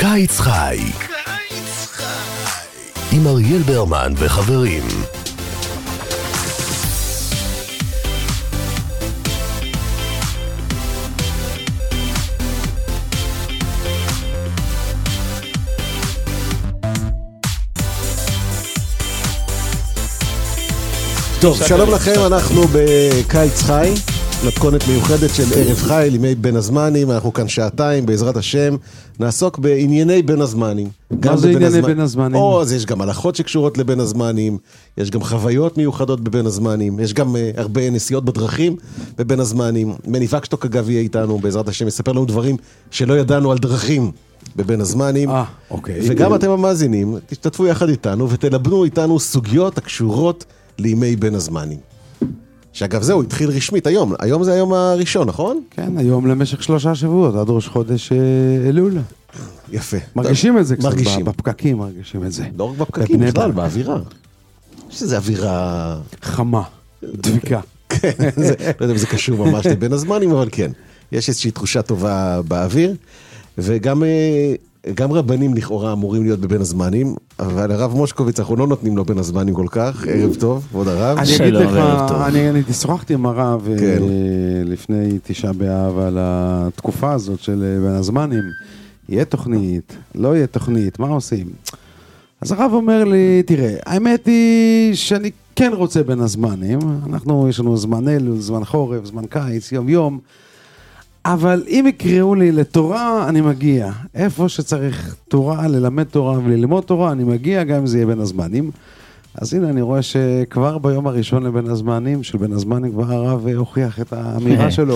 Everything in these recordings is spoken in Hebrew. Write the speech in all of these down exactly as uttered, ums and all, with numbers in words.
קיץ חי. קיץ חי. עם אריאל ברמן וחברים. טוב, שלום לכם, אנחנו בקיץ חי, מתכונת מיוחדת של ערב חי, לימי בין הזמנים, אנחנו כאן שעתיים, בעזרת השם, נעסוק בענייני בין הזמנים. מה זה ענייני בין הזמנים? או, אז יש גם הלכות שקשורות לבין הזמנים, יש גם חוויות מיוחדות בבין הזמנים, יש גם uh, הרבה נסיעות בדרכים בבין הזמנים. מני וקשטוק אגב יהיה איתנו, בעזרת השם, יספר לנו דברים שלא ידענו על דרכים בבין הזמנים. אה, אוקיי. וגם אתם המאזינים, תשתתפו יחד איתנו ותלבנו איתנו סוגיות הקשורות לימי בין הזמנים. שאגב זהו, התחיל רשמית היום, היום זה היום הראשון, נכון? כן, היום למשך שלושה שבועות, עד ראש חודש אלול. יפה. מרגישים את זה קצת, מרגישים. בפקקים מרגישים את זה. לא רק בפקקים, בכלל, באווירה. יש שזה אווירה... חמה, דביקה. כן, זה, לא יודע אם זה קשור ממש לבין הזמנים, אבל כן. יש איזושהי תחושה טובה באוויר, וגם... גם רבנים לכאורה אמורים להיות בבין הזמנים, אבל הרב מושקוביץ, אנחנו לא נותנים לו בין הזמנים כל כך. ערב טוב, כבוד הרב. אני אגיד לך, אני, אני תשוחחתי עם הרב כן. לפני תשעה באב על התקופה הזאת של בין הזמנים. יהיה תוכנית, לא יהיה תוכנית, מה עושים? אז הרב אומר לי, תראה, האמת היא שאני כן רוצה בין הזמנים. אנחנו, יש לנו זמן אלול, זמן חורף, זמן קיץ, יום יום. אבל אם יקראו לי לתורה, אני מגיע. איפה שצריך תורה, ללמד תורה וללמוד תורה, אני מגיע גם אם זה יהיה בין הזמנים. אז הנה, אני רואה שכבר ביום הראשון לבין הזמנים, של בין הזמנים כבר הרב הוכיח את האמירה שלו.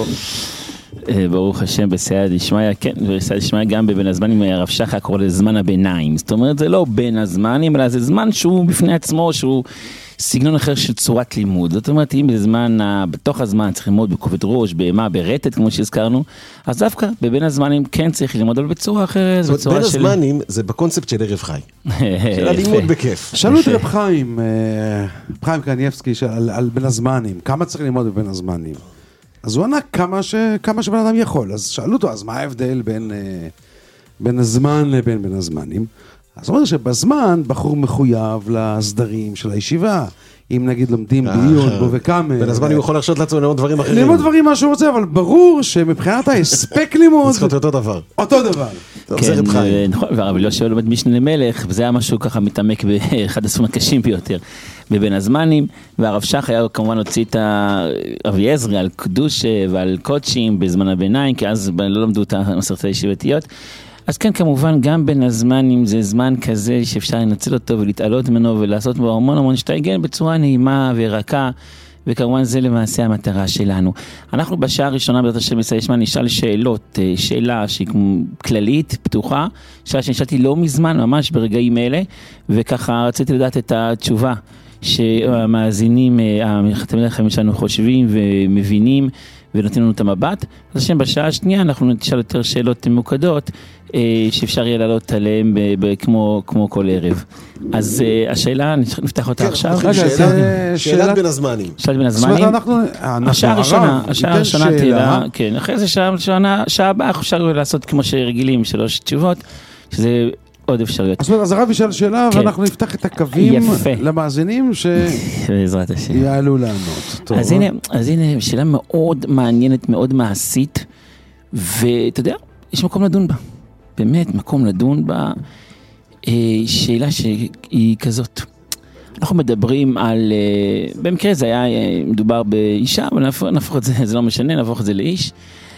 ברוך השם, בסייעתא דשמיא, כן, בסייעתא דשמיא גם בבין הזמנים, הרב שחר קורא לזמן הביניים. זאת אומרת, זה לא בין הזמנים, אלא זה זמן שהוא בפני עצמו, שהוא... סגנון אחר של צורת לימוד. זאת אומרת, אם בזמן, בתוך הזמן צריך ללמוד בכובד ראש, בהמה, ברטט, כמו שהזכרנו, אז דווקא בבין הזמנים כן צריך ללמוד, אבל בצורה אחרת, בצורה בין של... הזמנים זה בקונספט של ערב חי. של הלימוד בכיף. שאלו את רב חיים, חיים קניאבסקי, על, על בין הזמנים, כמה צריך ללמוד בבין הזמנים? אז הוא ענה כמה, ש, כמה שבן אדם יכול. אז שאלו אותו, אז מה ההבדל בין, בין הזמן לבין בין הזמנים? אז הוא אומר שבזמן בחור מחויב לסדרים של הישיבה, אם נגיד לומדים בעיון בו וכמה. בין הזמן הוא יכול להרשות לעצמו ללמוד דברים אחרים. ללמוד דברים מה שהוא רוצה, אבל ברור שמבחינת ההספק לימוד... זה אותו דבר. אותו דבר. זה רב חיים. נכון, והרב יהושע לומד משנה למלך, וזה היה משהו ככה מתעמק באחד הספרים הקשים ביותר, בבין הזמנים, והרב שח היה כמובן הוציא את הרבי עזרא על קדוש ועל קודשים בזמן הביניים, כי אז לא למדו את המסכתות הישיבתיות. אז כן, כמובן, גם בין הזמנים זה זמן כזה שאפשר לנצל אותו ולהתעלות ממנו ולעשות בו המון המון שתייגן בצורה נעימה ורכה, וכמובן זה למעשה המטרה שלנו. אנחנו בשעה הראשונה בעזרת השם בסייעתא דשמיא נשאל שאלות, שאלה שהיא כללית, פתוחה, שאלה שנשאלתי לא מזמן, ממש ברגעים אלה, וככה רציתי לדעת את התשובה שהמאזינים, המחתמים לכם שלנו חושבים ומבינים, ונותנים לנו את המבט. אז השם בשעה השנייה אנחנו נשאל יותר שאלות ממוקדות שאפשר יהיה לעלות עליהם כמו, כמו כל ערב. אז השאלה, נפתח אותה עכשיו. שאלת בין הזמנים. שאלת בין הזמנים. השעה הראשונה, השעה הראשונה תהילה, כן, אחרי זה שעה הבאה אפשר לעשות כמו שרגילים, שלוש תשובות, שזה עוד אפשריות. אז הרב ישאל שאלה, ואנחנו נפתח את הקווים למאזינים שיעלו לענות. אז הנה, אז הנה, שאלה מאוד מעניינת, מאוד מעשית, ואתה יודע, יש מקום לדון בה. באמת, מקום לדון בה. שאלה שהיא כזאת. אנחנו מדברים על, במקרה זה היה מדובר באישה, אבל נהפוך את זה, זה לא משנה, נהפוך את זה לאיש.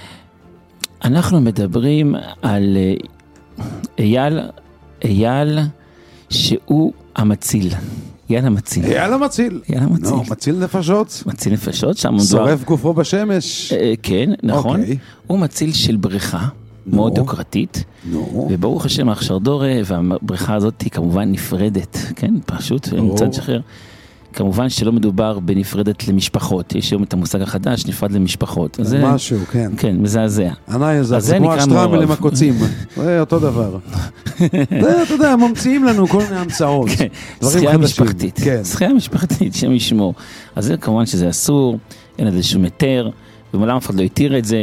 אנחנו מדברים על אייל, אייל שהוא המציל. אייל המציל. אייל המציל. אייל המציל. נו, מציל נפשות. מציל נפשות, שם שורף גופו בשמש. כן, נכון. הוא מציל של בריכה מאוד יוקרתית. וברוך השם האחשרדורה, והבריכה הזאת היא כמובן נפרדת, כן, פשוט, מצד שחרר. כמובן שלא מדובר בנפרדת למשפחות, יש היום את המושג החדש, נפרד למשפחות. זה משהו, כן. כן, מזעזע. ענאי זה, זה כמו השטרמל עם הקוצים, זה אותו דבר. זה, אתה יודע, ממציאים לנו כל מיני המצאות. שחייה משפחתית, שחייה משפחתית, שם ישמור. אז זה כמובן שזה אסור, אין לזה שום היתר, ומעולם אף אחד לא התיר את זה,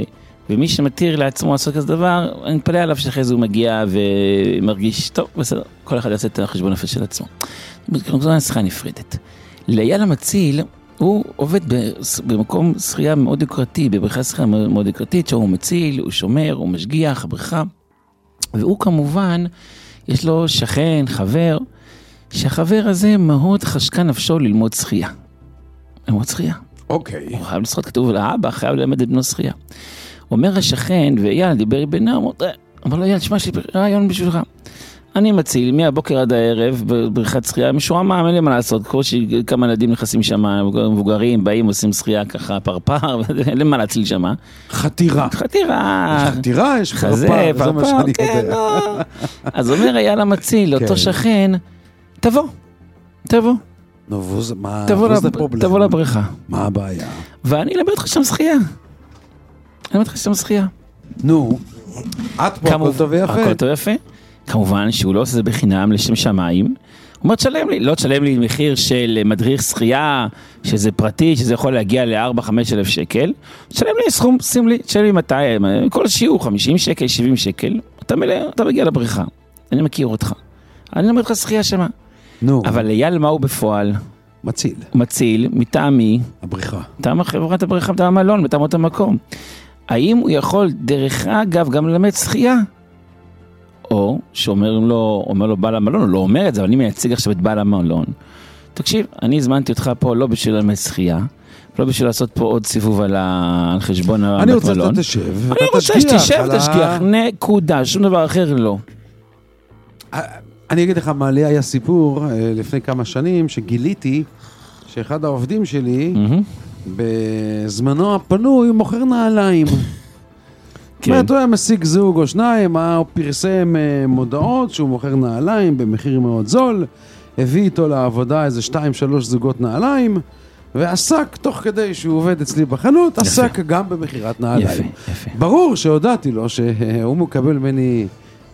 ומי שמתיר לעצמו לעשות כזה דבר, אני מתפלא עליו שאחרי זה הוא מגיע ומרגיש, טוב, בסדר, כל אחד יעשה את החשבון נפש של עצמו. זו הנשחה נפרדת. לאייל המציל, הוא עובד במקום שחייה מאוד יוקרתי, בבריכה שחייה מאוד יוקרתית, שהוא מציל, הוא שומר, הוא משגיח, בריכה, והוא כמובן, יש לו שכן, חבר, שהחבר הזה מאוד חשקה נפשו ללמוד שחייה. ללמוד שחייה. אוקיי. הוא חייב לשחות, כתוב לאבא, חייב ללמד את בנו שחייה. אומר השכן, ואייל דיבר בינה, אמר לו, אייל, שמע, יש לי רעיון בשבילך. אני מציל מהבוקר עד הערב בבריכת שחייה, משועמם, אין לי מה לעשות, כל שכמה ילדים נכנסים שם, מבוגרים, באים, עושים שחייה ככה, פרפר, אין לי מה להציל שם. חתירה. חתירה. יש חתירה, יש חזה, פרפר, זה מה שאני כן, יודע. לא. אז אומר אייל המציל, אותו שכן, תבוא, תבוא. נו, מה זה פרובלם? תבוא לבריכה. מה הבעיה? ואני אלמד אותך שם שחייה. אני אלמד אותך שם שחייה. נו, את פה הכל טוב ויפה. הכל טוב ויפה. כמובן שהוא לא עושה זה בחינם לשם שמיים. הוא אומר, תשלם לי, לא תשלם לי מחיר של מדריך שחייה, שזה פרטי, שזה יכול להגיע ל-ארבע חמש אלף שקל. תשלם לי סכום, שים לי, תשלם לי מאתיים, כל שיעור, חמישים שקל, שבעים שקל. אתה מלא, אתה מגיע לבריכה. אני מכיר אותך. אני למד לך שחייה שמה. נו. אבל אייל מה הוא בפועל? מציל. מציל, מטעמי. הבריכה. מטעם חברת הבריכה, מטעם המלון, מטעם אותו מקום. האם הוא יכול, דרך אגב, גם ללמד שחייה? או שאומר לו, אומר לו בעל המלון, הוא לא אומר את זה, אבל אני מייצג עכשיו את בעל המלון. תקשיב, אני הזמנתי אותך פה לא בשביל ללמד שחייה, לא בשביל לעשות פה עוד סיבוב על חשבון הבית מלון. אני רוצה שאתה תשב, אני רוצה שתשב, תשגיח, נקודה, שום דבר אחר לא. אני אגיד לך, מה לי היה סיפור לפני כמה שנים, שגיליתי שאחד העובדים שלי, בזמנו הפנוי, מוכר נעליים. זאת אומרת, הוא היה משיג זוג או שניים, הוא פרסם מודעות שהוא מוכר נעליים במחיר מאוד זול, הביא איתו לעבודה איזה שתיים שלוש זוגות נעליים, ועסק תוך כדי שהוא עובד אצלי בחנות, עסק גם במחירת נעליים. יפה, יפה. ברור שהודעתי לו שהוא מקבל ממני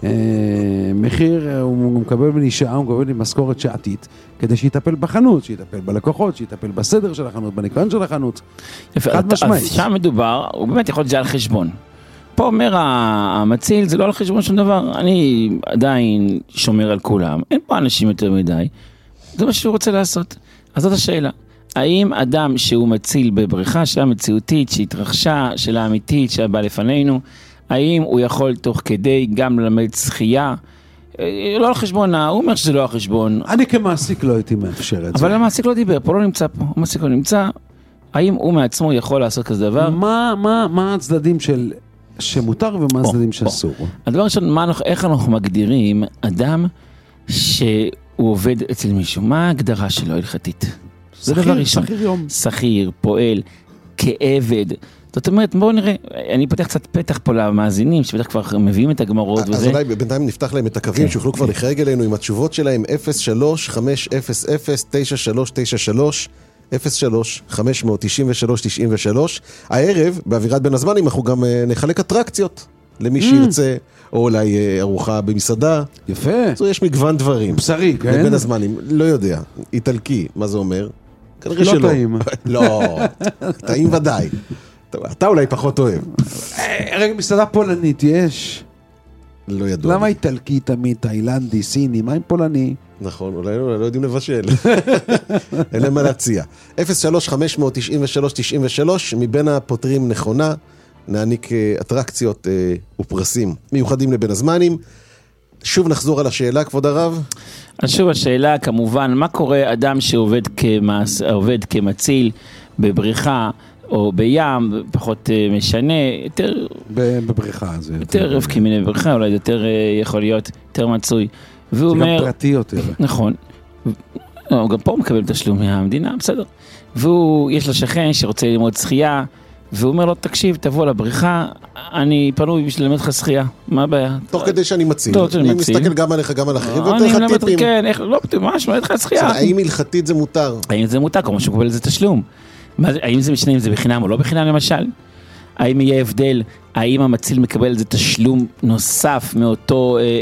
מחיר, הוא מקבל ממני שעה, הוא מקבל ממני משכורת שעתית, כדי שיטפל בחנות, שיטפל בלקוחות, שיטפל בסדר של החנות, בניקיון של החנות. חד משמעית. אז שם מדובר, הוא באמת יכול להיות זה על חשבון. פה אומר המציל, זה לא על חשבון שום דבר, אני עדיין שומר על כולם, אין פה אנשים יותר מדי, זה מה שהוא רוצה לעשות. אז זאת השאלה, האם אדם שהוא מציל בבריכה, שאלה מציאותית, שהתרחשה, שאלה אמיתית, שבא לפנינו, האם הוא יכול תוך כדי גם ללמד שחייה, לא על חשבון, הוא אומר שזה לא על חשבון. אני כמעסיק לא הייתי מאפשר את זה. אבל המעסיק לא דיבר, פה לא נמצא פה, המעסיק לא נמצא, האם הוא מעצמו יכול לעשות כזה דבר? מה, מה, מה הצדדים של... שמותר ומה הצדדים שאסור? הדבר ראשון, איך אנחנו מגדירים אדם שהוא עובד אצל מישהו? מה ההגדרה שלו הלכתית? זה דבר ראשון. שכיר יום. שכיר, פועל, כעבד. זאת אומרת, בואו נראה, אני פותח קצת פתח פה למאזינים, שבטח כבר מביאים את הגמרות וזה. אז אולי בינתיים נפתח להם את הקווים, שיוכלו כבר לחייג אלינו עם התשובות שלהם, אפס שלוש חמש אפס אפס תשע שלוש תשע שלוש, אפס שלוש חמש תשע שלוש תשע שלוש. הערב, באווירת בין הזמנים, אנחנו גם נחלק אטרקציות למי שירצה, או אולי ארוחה במסעדה. יפה. זו יש מגוון דברים. בשרי, כן? לבין הזמנים, לא יודע. איטלקי, מה זה אומר? כנראה שלא. לא טעים. לא, טעים ודאי. אתה אולי פחות אוהב. רגע, מסעדה פולנית יש? לא ידוע. למה איטלקי תמיד, תאילנדי, סיני, מה עם פולני? נכון, אולי לא יודעים לבשל. אין להם מה להציע. אפס שלוש חמש תשע שלוש תשע שלוש, מבין הפותרים נכונה, נעניק אטרקציות ופרסים מיוחדים לבין הזמנים. שוב נחזור על השאלה, כבוד הרב. אז שוב השאלה, כמובן, מה קורה אדם שעובד כמס, עובד כמציל בבריכה, או בים, פחות משנה, יותר... בבריכה זה יותר... יותר רבקי מיני בבריכה, אולי יותר יכול להיות יותר מצוי. זה אומר, גם פרטי יותר. נכון. גם פה הוא מקבל תשלום מהמדינה, בסדר. והוא, יש לו שכן שרוצה ללמוד שחייה, והוא אומר לו, תקשיב, תבוא לבריכה, אני פנוי בשביל ללמד לך שחייה. מה הבעיה? תוך כדי שאני מציל. תוך כדי שאני מציל. אני מסתכל גם עליך, גם על אחרים, ואתה לך טיפים. כן, לא, ממש, מלמד לך שחייה. האם הלכתית זה מותר? האם זה מותר? כמו שהוא מקבל לזה תשלום. האם זה משנה אם זה בחינם או לא בחינם למשל? האם יהיה הבדל? האם המציל מקבל איזה תשלום נוסף מאותו אה,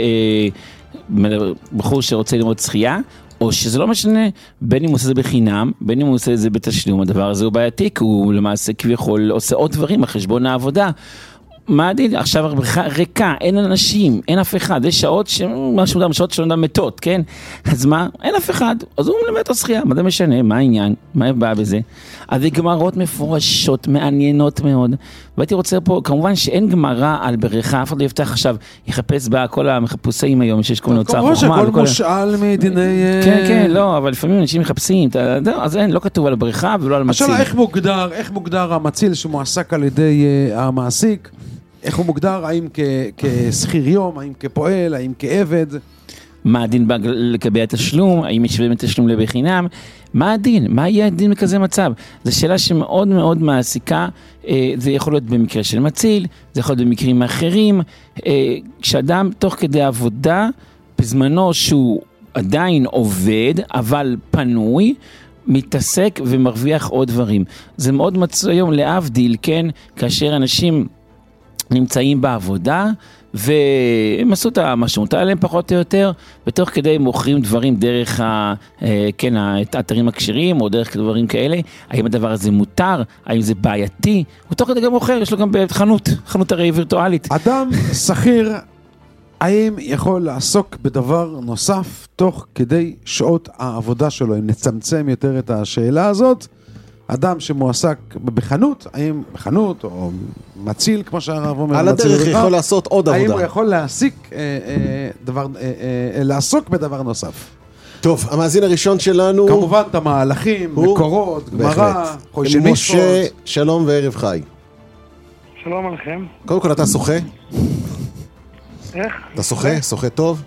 אה, בחור שרוצה ללמוד שחייה? או שזה לא משנה, בין אם הוא עושה זה בחינם, בין אם הוא עושה זה בתשלום, הדבר הזה הוא בעייתי, כי הוא למעשה כביכול עושה עוד דברים על חשבון העבודה. מה הדין? עכשיו הבריכה ריקה, אין אנשים, אין אף אחד, יש שעות שמשהו דם, שעות שלא דם מתות, כן? אז מה? אין אף אחד, אז הוא מלמד את השחייה, מה זה משנה? מה העניין? מה הבא בזה? אז זה גמרות מפורשות, מעניינות מאוד, והייתי רוצה פה, כמובן שאין גמרה על בריכה, אף אחד לא יפתח עכשיו, יחפש בה כל המחפושים היום, שיש כל מיני הוצאה חוכמה. כמובן שכל מושאל מדיני... כן, כן, לא, אבל לפעמים אנשים מחפשים, אז אין, לא כתוב על הבריכה ולא על מציל. השאלה, איך מוגדר, איך מוגדר המציל שמועסק על ידי המעסיק? איך הוא מוגדר? האם כשכיר יום, האם כפועל, האם כעבד? מה הדין לגבי התשלום? האם משווים את התשלום לבחינם? מה הדין? מה יהיה הדין בכזה מצב? זו שאלה שמאוד מאוד מעסיקה. זה יכול להיות במקרה של מציל, זה יכול להיות במקרים אחרים. כשאדם תוך כדי עבודה, בזמנו שהוא עדיין עובד, אבל פנוי, מתעסק ומרוויח עוד דברים. זה מאוד מצוי היום להבדיל, כן? כאשר אנשים נמצאים בעבודה, והם עשו את המשמעות עליהם פחות או יותר, ותוך כדי מוכרים דברים דרך ה, כן, האתרים הקשירים, או דרך דברים כאלה. האם הדבר הזה מותר? האם זה בעייתי? הוא תוך כדי גם מוכר, יש לו גם חנות, חנות הרי וירטואלית. אדם שכיר, האם יכול לעסוק בדבר נוסף תוך כדי שעות העבודה שלו? אם נצמצם יותר את השאלה הזאת, אדם שמועסק בחנות, האם בחנות או מציל, כמו שהרב אומר, על הדרך יכול לעשות עוד עבודה. האם הוא יכול להסיק, אה, אה, דבר, אה, אה, לעסוק בדבר נוסף? טוב, המאזין הראשון שלנו... כמובן את המהלכים, הוא... מקורות, גמרא, חוישים מצוות. משה, שלום וערב חי. שלום עליכם. קודם כל, אתה שוחה? איך? אתה שוחה? שוחה טוב?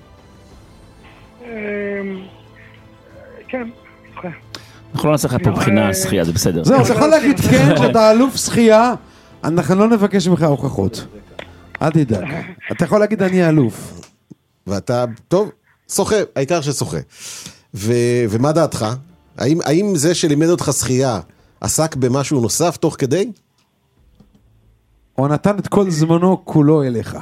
כן, שוחה. אנחנו לא נצטרך פה בחינה על שחייה, זה בסדר. זהו, אתה יכול להגיד כן, שאתה אלוף שחייה, אנחנו לא נבקש ממך הוכחות. אל תדאג. אתה יכול להגיד אני אלוף. ואתה, טוב, שוחה, העיקר ששוחה. ומה דעתך? האם זה שלימד אותך שחייה עסק במשהו נוסף תוך כדי? או נתן את כל זמנו כולו אליך?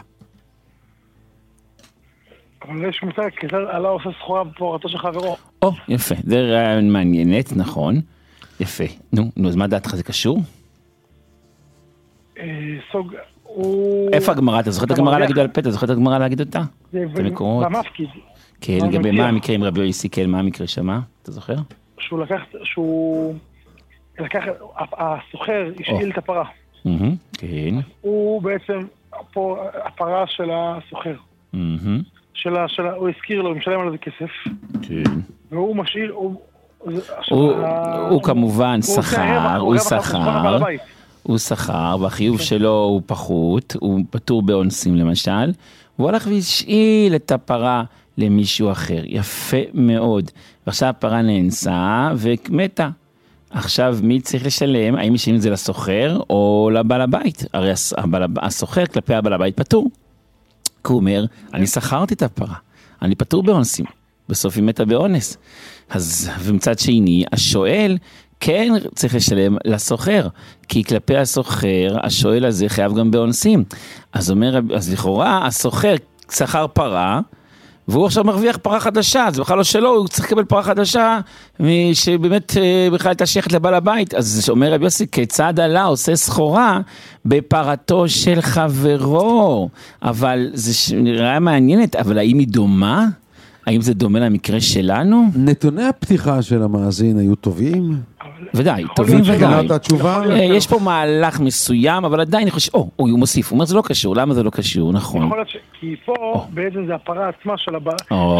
אבל יש מושג, כי עלה עושה סחורה בפורתו של חברו. או, יפה, זה רעיון מעניינת, נכון. יפה. נו, נו, אז מה דעתך, זה קשור? סוג, הוא... איפה הגמרא? אתה זוכר את הגמרא להגיד על פה? אתה זוכר את הגמרא להגיד אותה? זה במפקיד. כן, לגבי מה המקרה עם רבי יוסי, כן, מה המקרה שמה? אתה זוכר? שהוא לקח, שהוא... לקח, הסוחר השאיל את הפרה. כן. הוא בעצם, פה, הפרה של הסוחר. שלה, שלה, הוא הזכיר לו, הוא משלם על זה כסף. כן. והוא משאיר, הוא... הוא כמובן שכר, הוא שכר, הוא שכר, והחיוב שלו הוא פחות, הוא פטור באונסים למשל, והוא הלך והשאיל את הפרה למישהו אחר, יפה מאוד. ועכשיו הפרה נאנסה ומתה. עכשיו מי צריך לשלם? האם משלמים את זה לסוחר או לבעל הבית? הרי הסוחר כלפי הבעל הבית פטור. כי הוא אומר, אני שכרתי את הפרה, אני פטור באונסים, בסוף היא מתה באונס. אז, ומצד שני, השואל כן צריך לשלם לסוחר, כי כלפי הסוחר, השואל הזה חייב גם באונסים. אז אומר, אז לכאורה, הסוחר שכר פרה, והוא עכשיו מרוויח פרה חדשה, אז בכלל לא שלו, הוא צריך לקבל פרה חדשה, שבאמת בכלל הייתה שייכת לבעל הבית. אז אומר רבי יוסי, כיצד עלה עושה סחורה בפרתו של חברו? אבל זה נראה מעניינת, אבל האם היא דומה? האם זה דומה למקרה שלנו? נתוני הפתיחה של המאזין היו טובים? ודאי, טובים ודאי. יש פה מהלך מסוים, אבל עדיין אני חושב, או, הוא מוסיף, הוא אומר, זה לא קשור, למה זה לא קשור, נכון. יכול להיות ש... כי פה בעצם זה הפרה עצמה של הבא...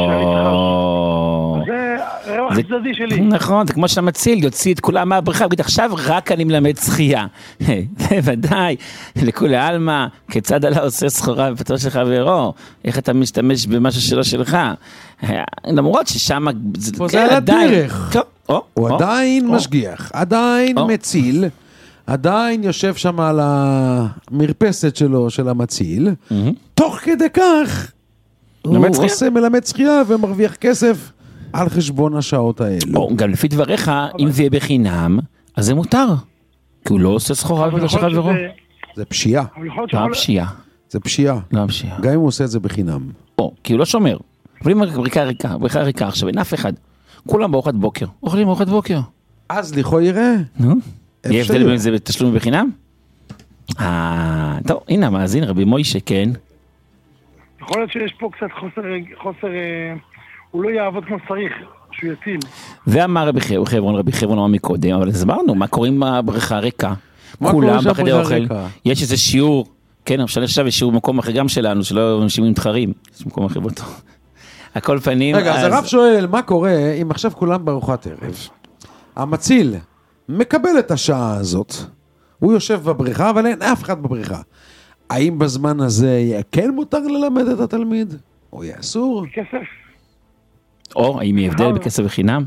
זה רווח צדדי שלי. נכון, זה כמו שאתה מציל, יוציא את כולם מהבריכה, וגיד, עכשיו רק אני מלמד שחייה. זה ודאי, לכולי עלמא, כיצד עלה עושה סחורה בפתו של חברו, איך אתה משתמש במשהו שלו שלך. למרות ששם זה על הדרך. הוא עדיין משגיח, עדיין מציל, עדיין יושב שם על המרפסת שלו, של המציל, תוך כדי כך הוא עושה מלמד שחייה ומרוויח כסף על חשבון השעות האלו. גם לפי דבריך, אם זה יהיה בחינם, אז זה מותר, כי הוא לא עושה סחורה בפתו של חברו. זה פשיעה. לא פשיעה. זה פשיעה. לא פשיעה. גם אם הוא עושה את זה בחינם. או, כי הוא לא שומר. אבל אם בריקה ריקה, בריקה ריקה עכשיו, אין אף אחד. כולם בארוחת בוקר. אוכלים בארוחת בוקר. אז לכאורה יראה. נו? יהיה הבדל בין זה בתשלום בחינם? טוב, הנה המאזין, רבי מוישה, כן. יכול להיות שיש פה קצת חוסר, חוסר, הוא לא יעבוד כמו צריך, שהוא יציל. ואמר רבי חברון, רבי חברון אמר מקודם, אבל הסברנו, מה קורה עם הבריכה הריקה? כולם בחדר אוכל, יש איזה שיעור, כן, עכשיו יש שיעור במקום אחר גם שלנו, שלא אנשים מתחרים, יש מקום אחר באותו. הכל פנים. רגע, אז הרב שואל, מה קורה אם עכשיו כולם בארוחת ערב? המציל מקבל את השעה הזאת, הוא יושב בבריכה, אבל אין אף אחד בבריכה. האם בזמן הזה יהיה כן מותר ללמד את התלמיד? או יהיה אסור? כסף. או, האם יהיה הבדל בכסף בחינם?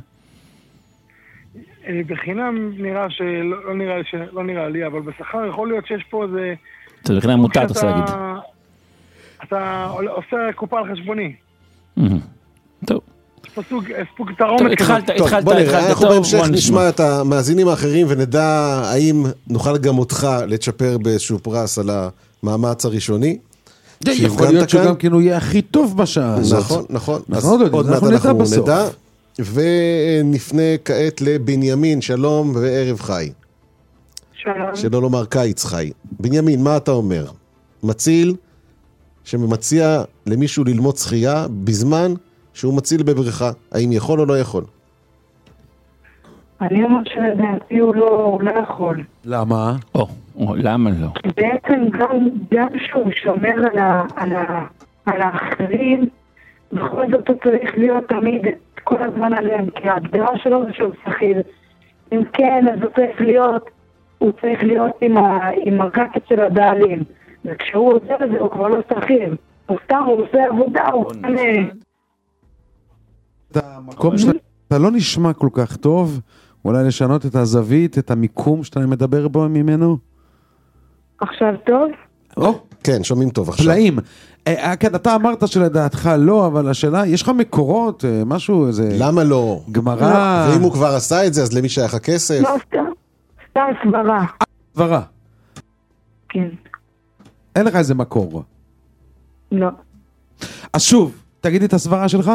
בחינם נראה שלא נראה, לא נראה לי, אבל בשכר יכול להיות שיש פה איזה... זה בחינם מותר, אתה רוצה להגיד. אתה עושה קופה על חשבוני. טוב. ספוג, ספוג תרומת. התחלת, התחלת, בוא נראה, אנחנו בהמשך נשמע את המאזינים האחרים ונדע האם נוכל גם אותך לצ'פר באיזשהו פרס על המאמץ הראשוני. יכול להיות שגם כן הוא יהיה הכי טוב בשעה הזאת. נכון, נכון. אז עוד מעט אנחנו נדע. ונפנה כעת לבנימין, שלום וערב חי. שלום. שלא לומר קיץ חי. בנימין, מה אתה אומר? מציל שמציע למישהו ללמוד שחייה בזמן שהוא מציל בבריכה. האם יכול או לא יכול? אני אומר שלדעתי הוא לא, לא יכול. למה? או, או, למה לא? בעצם גם, גם שהוא שומר על, ה, על, ה, על האחרים, בכל זאת הוא צריך להיות תמיד כל הזמן עליהם, כי ההגדרה שלו זה שהוא שכיר. אם כן, אז הוא צריך להיות, הוא צריך להיות עם, ה, עם הרקת של הבעלים. וכשהוא עושה את זה, הוא כבר לא שכיר. הוא סתם, הוא עושה עבודה, הוא עושה... המקום שאתה אתה לא נשמע כל כך טוב, אולי לשנות את הזווית, את המיקום שאתה מדבר בו ממנו? עכשיו טוב? או, כן, שומעים טוב עכשיו. פלאים. אה, כן, אתה אמרת שלדעתך לא, אבל השאלה, יש לך מקורות, אה, משהו, איזה... למה לא? גמרא... ואם הוא כבר עשה את זה, אז למי שייך הכסף? לא, סתם. סתם סברה. סברה. כן. אין לך איזה מקור. לא. אז שוב, תגידי את הסברה שלך.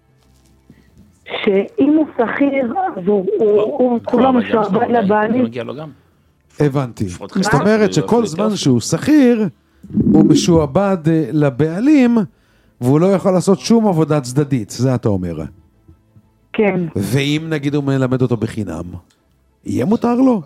שאם הוא שכיר, אז הוא כולו משועבד לבעלים. הבנתי. זאת אומרת שכל זמן שהוא שכיר, הוא משועבד לבעלים, והוא לא יכול לעשות שום עבודה צדדית, זה אתה אומר. כן. ואם נגיד הוא מלמד אותו בחינם, יהיה מותר לו?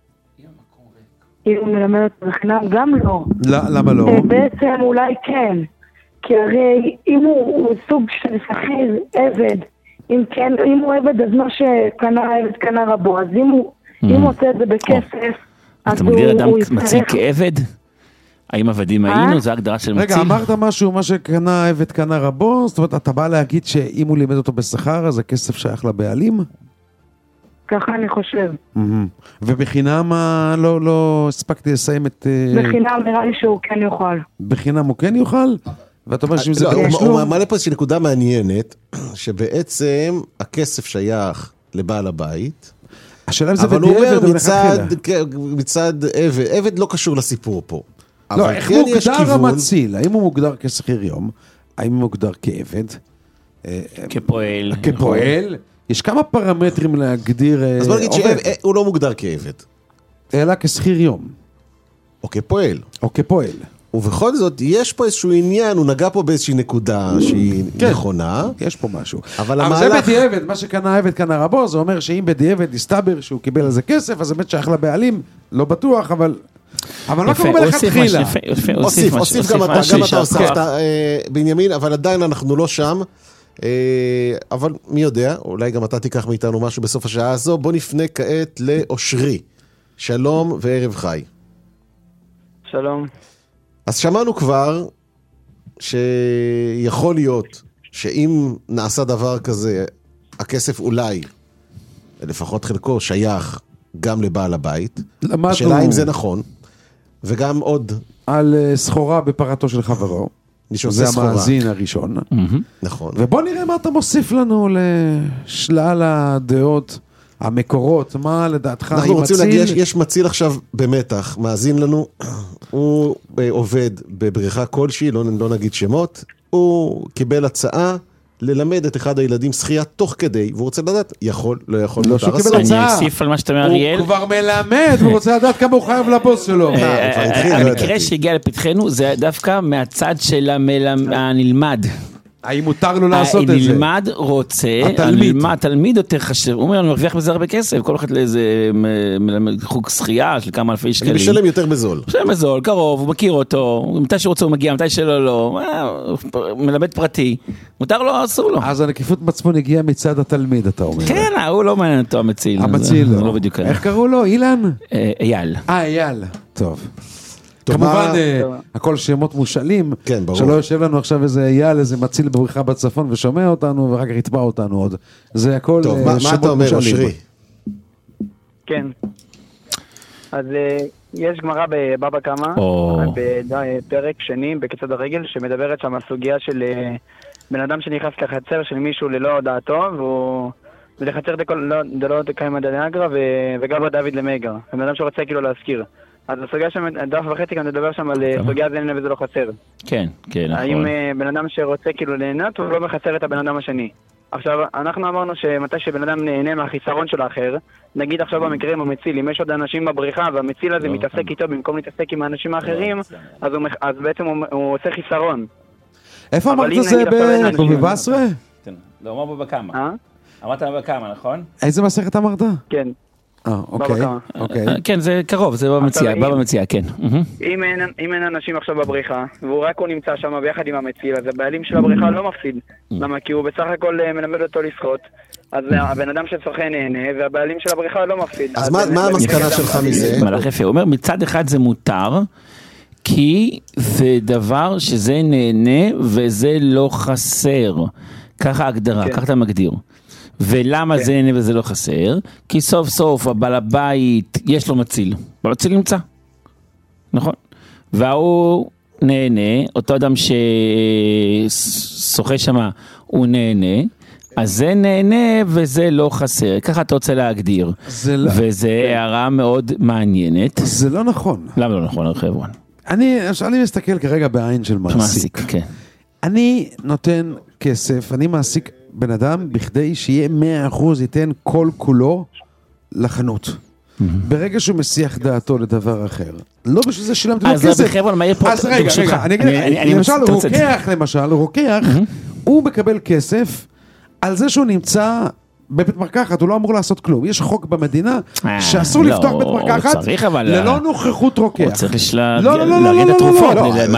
אם הוא מלמד אותו בחינם, גם לא. למה לא? בעצם אולי כן. כי הרי אם הוא סוג של שכיר, עבד, אם כן, אם הוא עבד, אז מה שקנה עבד קנה רבו, אז אם הוא, אם הוא עושה את זה בכסף, אז אתה מגדיר אדם מציל כעבד? האם עבדים היינו? זה הגדרה של מציל? רגע, אמרת משהו, מה שקנה עבד קנה רבו, זאת אומרת, אתה בא להגיד שאם הוא לימד אותו בשכר, אז הכסף שייך לבעלים? ככה אני חושב. ובחינם לא, לא הספקתי לסיים את... בחינם נראה לי שהוא כן יוכל. בחינם הוא כן יוכל? ואתה אומר שאם זה... הוא מעלה פה איזושהי נקודה מעניינת, שבעצם הכסף שייך לבעל הבית, אבל הוא אומר מצד עבד, עבד לא קשור לסיפור פה. לא, איך מוגדר המציל? האם הוא מוגדר כשכיר יום? האם הוא מוגדר כעבד? כפועל. כפועל? יש כמה פרמטרים להגדיר... אז בוא נגיד שהוא לא מוגדר כעבד. אלא כשכיר יום. או כפועל. או כפועל. ובכל זאת, יש פה איזשהו עניין, הוא נגע פה באיזושהי נקודה שהיא נכונה. יש פה משהו. אבל זה בדיעבד, מה שקנה עבד קנה רבו, זה אומר שאם בדיעבד הסתבר שהוא קיבל על זה כסף, אז באמת שייך לבעלים, לא בטוח, אבל... אבל מה קורה בלכת תחילה? אוסיף, אוסיף גם אתה, גם אתה הוספת, בנימין, אבל עדיין אנחנו לא שם. אבל מי יודע, אולי גם אתה תיקח מאיתנו משהו בסוף השעה הזו. בוא נפנה כעת לאושרי. שלום וערב חי. שלום. אז שמענו כבר שיכול להיות שאם נעשה דבר כזה, הכסף אולי, לפחות חלקו, שייך גם לבעל הבית. למדנו... השאלה אם זה נכון, וגם עוד... על סחורה בפרתו של חברו. זה המאזין הראשון. נכון. ובוא נראה מה אתה מוסיף לנו לשלל הדעות, המקורות, מה לדעתך... אנחנו רוצים להגיד, יש מציל עכשיו במתח, מאזין לנו, הוא עובד בבריכה כלשהי, לא, לא נגיד שמות, הוא קיבל הצעה ללמד את אחד הילדים שחייה תוך כדי, והוא רוצה לדעת, יכול, לא יכול, לא מותר, שקיבל הצעה. אני אוסיף על מה שאתה אומר, אריאל. הוא כבר מלמד, הוא רוצה לדעת כמה הוא חייב לבוס שלו. המקרה שהגיע לפתחנו, זה דווקא מהצד של הנלמד. האם מותר לו לעשות את זה? הנלמד רוצה, התלמיד יותר חשב, הוא אומר, אני מרוויח בזה הרבה כסף, כל אחד לאיזה חוג שחייה של כמה אלפי שקלים. אני משלם יותר בזול. משלם בזול, קרוב, הוא מכיר אותו, מתי שרוצה הוא מגיע, מתי שלא לא, מלמד פרטי, מותר לו, אסור לו. אז הנקיפות מצפון הגיעה מצד התלמיד, אתה אומר. כן, הוא לא מעניין אותו המציל. המציל, איך קראו לו? אילן? אייל. אה, אייל, טוב. כמובן, הכל שמות מושאלים, שלא יושב לנו עכשיו איזה אייל, איזה מציל בבריכה בצפון ושומע אותנו, ואחר כך יתבע אותנו עוד. זה הכל שמות מושאלים. מה אתה אומר, אושרי? כן. אז יש גמרא בבבא קמא, בפרק שני, בקצת הרגל, שמדברת שם על סוגיה של בן אדם שנכנס לחצר של מישהו ללא דעתו, והוא... ולחצר דלא תקיים מדעי אגרא, וגבר דוד למגר. בן אדם שרוצה כאילו להזכיר. אז הסוגיה שם, דף וחצי כאן לדבר שם על סוגיה זה נהנה וזה לא חצר. כן, כן, נכון. האם בן אדם שרוצה כאילו להנות, הוא לא מחצר את הבן אדם השני. עכשיו, אנחנו אמרנו שמתי שבן אדם נהנה מהחיסרון של האחר, נגיד עכשיו במקרה עם המציל, אם יש עוד אנשים בבריחה, והמציל הזה מתעסק איתו במקום להתעסק עם האנשים האחרים, אז בעצם הוא עושה חיסרון. איפה אמרת זה בבבסרה? לא, אמר בבקמה. אמרת בבקמה, נכון? איזה מסכת אמרת? כן. אה, אוקיי, אוקיי. כן, זה קרוב, זה במציאה, בא במציאה, כן. אם אין אנשים עכשיו בבריחה, והוא רק הוא נמצא שם ביחד עם המציל, אז הבעלים של הבריחה לא מפסיד. למה? כי הוא בסך הכל מלמד אותו לשחות, אז הבן אדם ששוחה נהנה, והבעלים של הבריחה לא מפסיד. אז מה המסקנה שלך מזה? מלאך יפה, הוא אומר, מצד אחד זה מותר, כי זה דבר שזה נהנה וזה לא חסר. ככה ההגדרה, ככה אתה מגדיר. ולמה זה נהנה וזה לא חסר? כי סוף סוף הבעל הבית יש לו מציל, המציל נמצא, נכון? והוא נהנה, אותו אדם ששוחה שמה הוא נהנה, אז זה נהנה וזה לא חסר, ככה אתה רוצה להגדיר, וזה הערה מאוד מעניינת. זה לא נכון. למה לא נכון, חבר'ה? אני, אני מסתכל כרגע בעין של מעסיק. כן. אני נותן כסף, אני מעסיק בן אדם בכדי שיהיה מאה אחוז ייתן כל כולו לחנות. ברגע שהוא מסיח דעתו לדבר אחר. לא בשביל זה שילמתי לו כסף. אז בחבר'ה, מה יהיה פה? אז רגע, רגע, אני אגיד, למשל, רוקח, למשל, רוקח, הוא מקבל כסף על זה שהוא נמצא בבית מרקחת, הוא לא אמור לעשות כלום. יש חוק במדינה שאסור לפתוח בית מרקחת ללא נוכחות רוקח. הוא צריך להגיד את התרופות.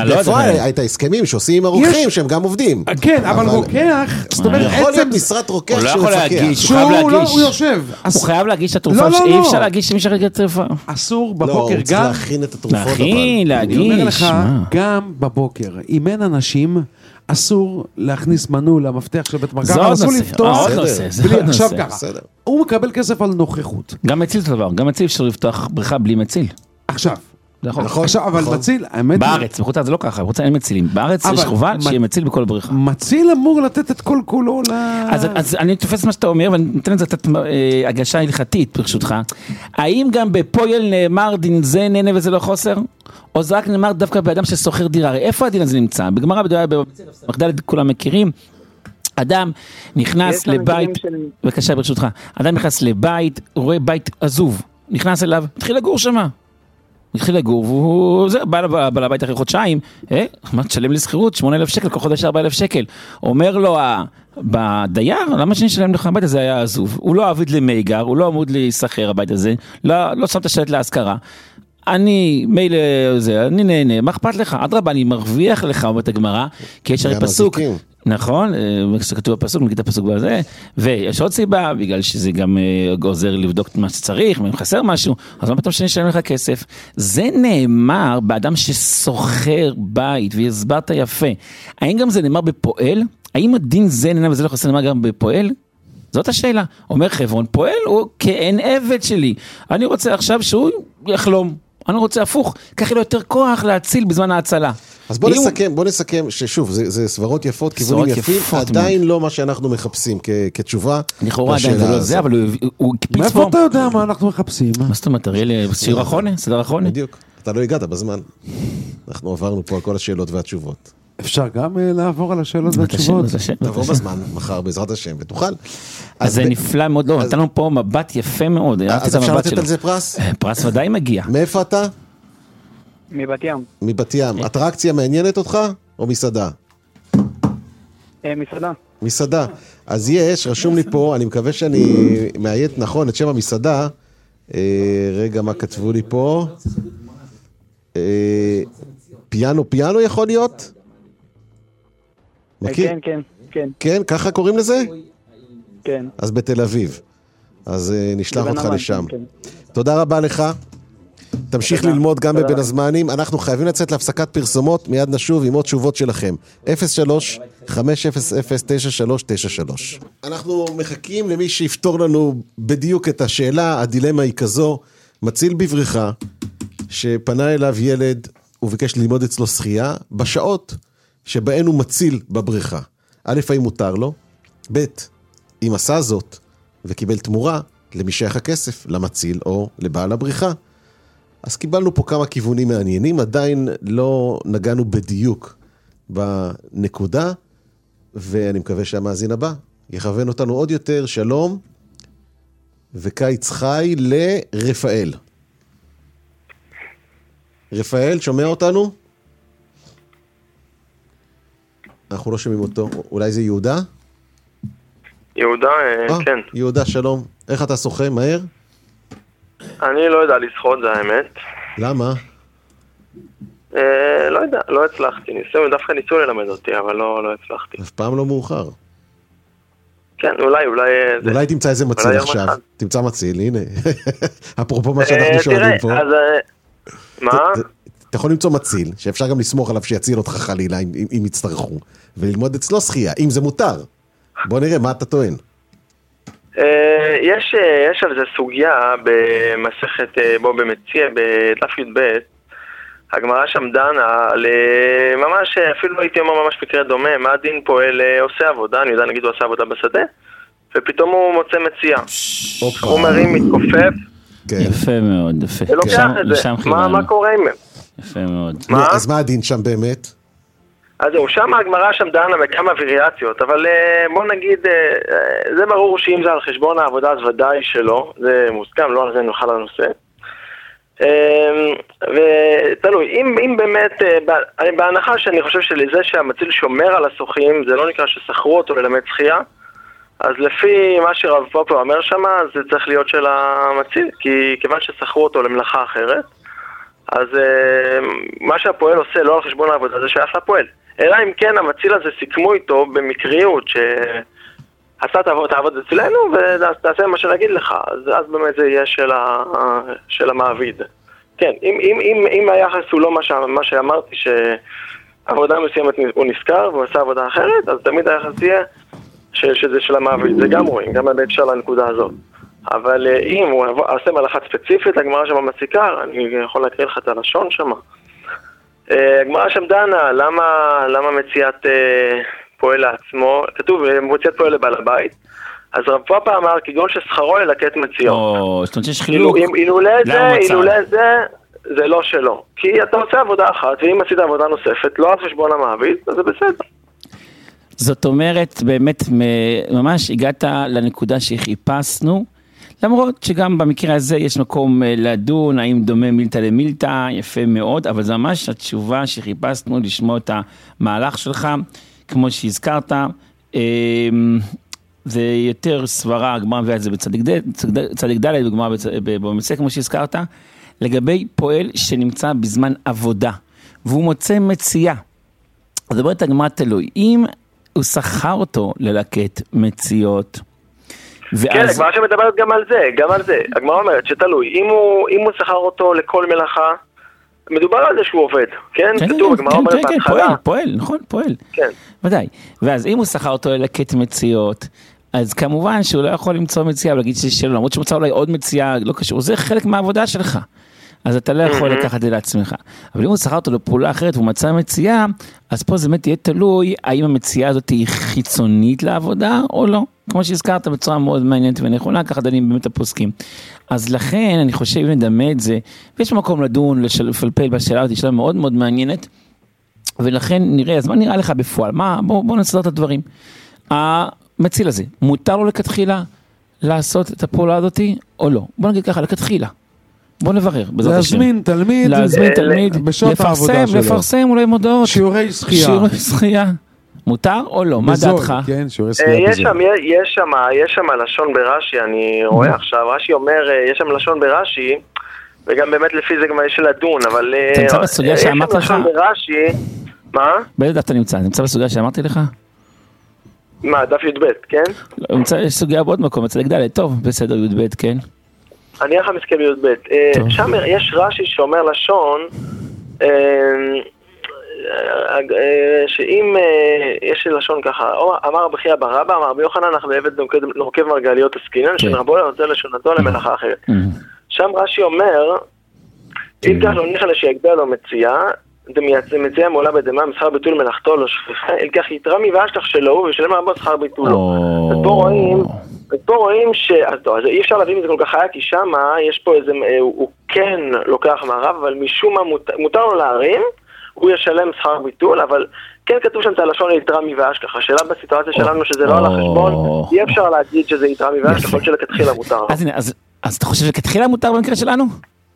את ההסכמים שעושים עם הרוקחים שהם גם עובדים. כן, אבל רוקח, זאת אומרת, יכול להיות משרת רוקח שמפקח. הוא יושב. הוא חייב להגיש את התרופה, אי אפשר להגיש שמי שחלק את התרופה. אסור בבוקר גם. לא, הוא צריך להכין את התרופות. להכין, להגיש. אני אומר לך, גם בבוקר, אם אין אנשים, אסור להכניס מנעול למפתח של בית מרקחת, אסור לפתוח. עכשיו ככה, הוא מקבל כסף על נוכחות. גם מציל את הדבר, גם מציל אפשר לפתוח בריכה בלי מציל. עכשיו, עכשיו, אבל מציל, האמת... בארץ, בחוץ זה לא ככה, בחוץ אין מצילים. בארץ יש חובה שיהיה מציל בכל בריכה. מציל אמור לתת את כל כולו ל... אז אני תופס מה שאתה אומר, ואני נותן את זה קצת הגשה הלכתית, ברשותך. האם גם בפועל נאמר דין זה נהנה וזה לא חוסר? או זה רק נאמר דווקא באדם שסוחר דירה? הרי איפה הדין הזה נמצא? בגמרא במחדל כולם מכירים. אדם נכנס לבית, בבקשה ברשותך, אדם נכנס לבית, הוא רואה בית עזוב, נכנס אליו, התחיל לגור שמה. התחיל לגור, והוא, זה, בא לבעל הבית אחרי חודשיים, אה, מה, תשלם לי שכירות, שמונה אלף שקל, כל חודש ארבע אלף שקל. אומר לו, בדייר, למה שאני שלם לך הבית הזה היה עזוב? הוא לא עביד למייגר, הוא לא עמוד להיסחר הבית הזה, לא, לא שם את השלט להשכרה. אני, מילא זה, אני נהנה, מה אכפת לך? אדרבה, אני מרוויח לך, אומרת הגמרא, כי יש הרי פסוק, נכון, כתוב בפסוק, נגיד את הפסוק בזה, ויש עוד סיבה, בגלל שזה גם עוזר לבדוק מה שצריך, אם חסר משהו, אז מה פתאום שאני אשלם לך כסף? זה נאמר באדם שסוחר בית, והסברת יפה. האם גם זה נאמר בפועל? האם הדין זה נאמר וזה לא חסר נאמר גם בפועל? זאת השאלה. אומר חברון, פועל הוא כאין עבד שלי. אני רוצה עכשיו שהוא יחלום. אני רוצה הפוך, כך יהיה לו יותר כוח להציל בזמן ההצלה. אז בוא נסכם, בוא נסכם ששוב, זה סברות יפות, כיוונים יפים, עדיין לא מה שאנחנו מחפשים כתשובה. לכאורה עדיין זה לא זה, אבל הוא קפיץ פה. מאיפה אתה יודע מה אנחנו מחפשים? מה זאת אומרת, תראה לי, שיר החונה, סדר החונה. בדיוק, אתה לא הגעת בזמן. אנחנו עברנו פה על כל השאלות והתשובות. אפשר גם לעבור על השאלות והתשובות. נעבור בזמן, מחר בעזרת השם, ותוכל. אז זה נפלא מאוד, לא, נתן לנו פה מבט יפה מאוד. אז אפשר לתת על זה פרס? פרס ודאי מגיע. מאיפה אתה? מבת ים. מבת ים. אטרקציה מעניינת אותך או מסעדה? מסעדה. מסעדה. אז יש, רשום לי פה, אני מקווה שאני מאיית נכון את שם המסעדה. רגע, מה כתבו לי פה? פיאנו, פיאנו יכול להיות? מכיר? כן, כן, כן. כן, ככה קוראים לזה? כן. אז בתל אביב. אז נשלח אותך לשם. תודה רבה לך. תמשיך ללמוד גם בבין הזמנים. אנחנו חייבים לצאת להפסקת פרסומות, מיד נשוב עם עוד תשובות שלכם. אפס שלוש חמש אפס אפס תשע שלוש תשע שלוש. אנחנו מחכים למי שיפתור לנו בדיוק את השאלה. הדילמה היא כזו, מציל בבריכה שפנה אליו ילד וביקש ללמוד אצלו שחייה בשעות שבהן הוא מציל בבריכה. א', האם מותר לו? ב', אם עשה זאת וקיבל תמורה, למי שייך הכסף, למציל או לבעל הבריכה. אז קיבלנו פה כמה כיוונים מעניינים, עדיין לא נגענו בדיוק בנקודה, ואני מקווה שהמאזין הבא יכוון אותנו עוד יותר. שלום, וקיץ חי לרפאל. רפאל, שומע אותנו? אנחנו לא שומעים אותו. אולי זה יהודה? יהודה, 아, כן. יהודה, שלום. איך אתה שוחה? מהר? אני לא יודע לשחות, זה האמת. למה? אה, לא יודע, לא הצלחתי. ניסו, דווקא ניסו ללמד אותי, אבל לא, לא הצלחתי. אף פעם לא מאוחר. כן, אולי, אולי... אולי זה... תמצא איזה מציל עכשיו. אחד. תמצא מציל, הנה. אפרופו מה שאנחנו אה, שואלים פה. תראה, אז... מה? אתה יכול למצוא מציל, שאפשר גם לסמוך עליו שיציל אותך חלילה, אם, אם, אם יצטרכו, וללמוד אצלו שחייה, אם זה מותר. בוא נראה, מה אתה טוען? יש, יש על זה סוגיה במסכת בו במציע, בדף י"ב, הגמרא שם דנה, ממש, אפילו הייתי אומר ממש מקרה דומה, מה הדין פועל עושה עבודה, אני יודע, נגיד הוא עושה עבודה בשדה, ופתאום הוא מוצא מציאה. הוא מרים, מתכופף. יפה מאוד, יפה. ולוקח את זה, מה קורה עם הם? יפה מאוד. אז מה הדין שם באמת? אז זהו, שם הגמרא שם דנה בכמה וריאציות, אבל בוא נגיד, זה ברור שאם זה על חשבון העבודה אז ודאי שלא, זה מוסכם, לא על זה נוכל לנושא. ותלוי, אם, אם באמת, בהנחה שאני חושב שלזה שהמציל שומר על השוחים, זה לא נקרא ששכרו אותו ללמד שחייה, אז לפי מה שרב פופו אומר שם, זה צריך להיות של המציל, כי כיוון ששכרו אותו למלאכה אחרת, אז מה שהפועל עושה לא על חשבון העבודה, זה שייך לפועל. אלא אם כן המציל הזה סיכמו איתו במקריות שאתה תעבוד, תעבוד אצלנו ותעשה מה שנגיד לך, אז, אז באמת זה יהיה של, ה, של המעביד. כן, אם, אם, אם, אם היחס הוא לא מה, ש, מה שאמרתי, שעבודה מסוימת הוא נזכר והוא עושה עבודה אחרת, אז תמיד היחס יהיה ש, שזה של המעביד. זה גם רואים, גם באמת של הנקודה הזאת. אבל אם הוא עושה מלאכה ספציפית, הגמרא שם מסיקר, אני יכול להקריא לך את הלשון שם. הגמרא שם דנה, למה, למה מציאת פועל לעצמו, כתוב מציאת פועל לבעל הבית, אז רב פאפה אמר, כגון ששכרו ילקט מציאות. או, זאת אומרת שיש חילוק. אילולא זה, אילולא זה, זה לא שלו. כי אתה עושה עבודה אחת, ואם עשית עבודה נוספת, לא על חשבון המעביד, אז זה בסדר. זאת אומרת, באמת, ממש הגעת לנקודה שחיפשנו, למרות שגם במקרה הזה יש מקום לדון, האם דומה מילתא למילתא, יפה מאוד, אבל זה ממש התשובה שחיפשנו לשמוע את המהלך שלך, כמו שהזכרת, זה יותר סברה, הגמרא מביאה את זה בצדיק ד' בגמרא במצא, כמו שהזכרת, לגבי פועל שנמצא בזמן עבודה, והוא מוצא מציאה. אז אומרת הגמרא תלוי, אם הוא שכר אותו ללקט מציאות, כן, הגמרא שמדברת גם על זה, גם על זה. הגמרא אומרת שתלוי, אם הוא, אם הוא שכר אותו לכל מלאכה, מדובר על זה שהוא עובד, כן? כן, כתוב, הגמרא אומרת בהתחלה. פועל, פועל, נכון, פועל. כן. ודאי. ואז אם הוא שכר אותו ללקט מציאות, אז כמובן שהוא לא יכול למצוא מציאה ולהגיד ששלו, למרות שמצא אולי עוד מציאה, לא קשור, זה חלק מהעבודה שלך. אז אתה לא יכול לקחת את זה לעצמך. אבל אם הוא שכר אותו לפעולה אחרת והוא מצא מציאה, אז פה זה באמת יהיה תלוי האם המציאה הזאת היא חיצונית לעבודה או לא. כמו שהזכרת בצורה מאוד מעניינת ונכונה, ככה דנים באמת הפוסקים. אז לכן אני חושב אם נדמה את זה, ויש מקום לדון, לפלפל בשאלה הזאת, שאלה מאוד מאוד מעניינת, ולכן נראה, אז מה נראה לך בפועל? מה, בוא, בוא נסדר את הדברים. המציל הזה, מותר לו לכתחילה לעשות את הפעולה הזאת, או לא? בוא נגיד ככה, לכתחילה. בוא נברר. להזמין תלמיד, להזמין תלמיד, בשעות העבודה שלו. לפרסם אולי מודעות. שיעורי שחייה. שיעורי שחייה. מותר או לא? מה דעתך? כן, שיעורי שחייה יש שם, יש שם, יש שם לשון ברש"י, אני רואה עכשיו, רש"י אומר, יש שם לשון ברש"י, וגם באמת לפי זה גם יש לדון, אבל... אתה נמצא בסוגיה שאמרתי לך? יש שם לשון ברש"י, מה? באיזה דף אתה נמצא? נמצא בסוגיה שאמרתי לך? מה, דף י"ב, כן? יש סוגיה בעוד מקום, אצל הגדלת, טוב, בסדר, י"ב, כן. אני איך מסכים י"ב. שם יש רש"י שאומר לשון, שאם יש לשון ככה, אמר רבי חייא בר אבא, אמר רבי יוחנן, אנחנו בעבד נוקב מרגליות עסקינן, שנרבו להוצא לשונתו למלאכה אחרת. שם רש"י אומר, אם כך לא ניחא שיגדל לו מציאה, מציאה מעולה בדמה, שכר ביטול מלאכתו לא שפיכה, אל כך יתרמי ואשלח שלו, וישלם רבו שכר ביטולו. אז פה רואים, ופה רואים ש... אז טוב, אז אי אפשר להבין את זה כל כך היה, כי שמה יש פה איזה... הוא כן לוקח מהרב, אבל משום מה מותר לו להרים, הוא ישלם שכר ביטול, אבל כן כתוב שם את הלשון יתרמי ואשלח. השאלה בסיטואציה שלנו שזה לא על החשבון, אי אפשר להגיד שזה יתרמי ואשלח, יכול שלכתחילה מותר. אז הנה, אז אתה חושב שכתחילה מותר במקרה שלנו?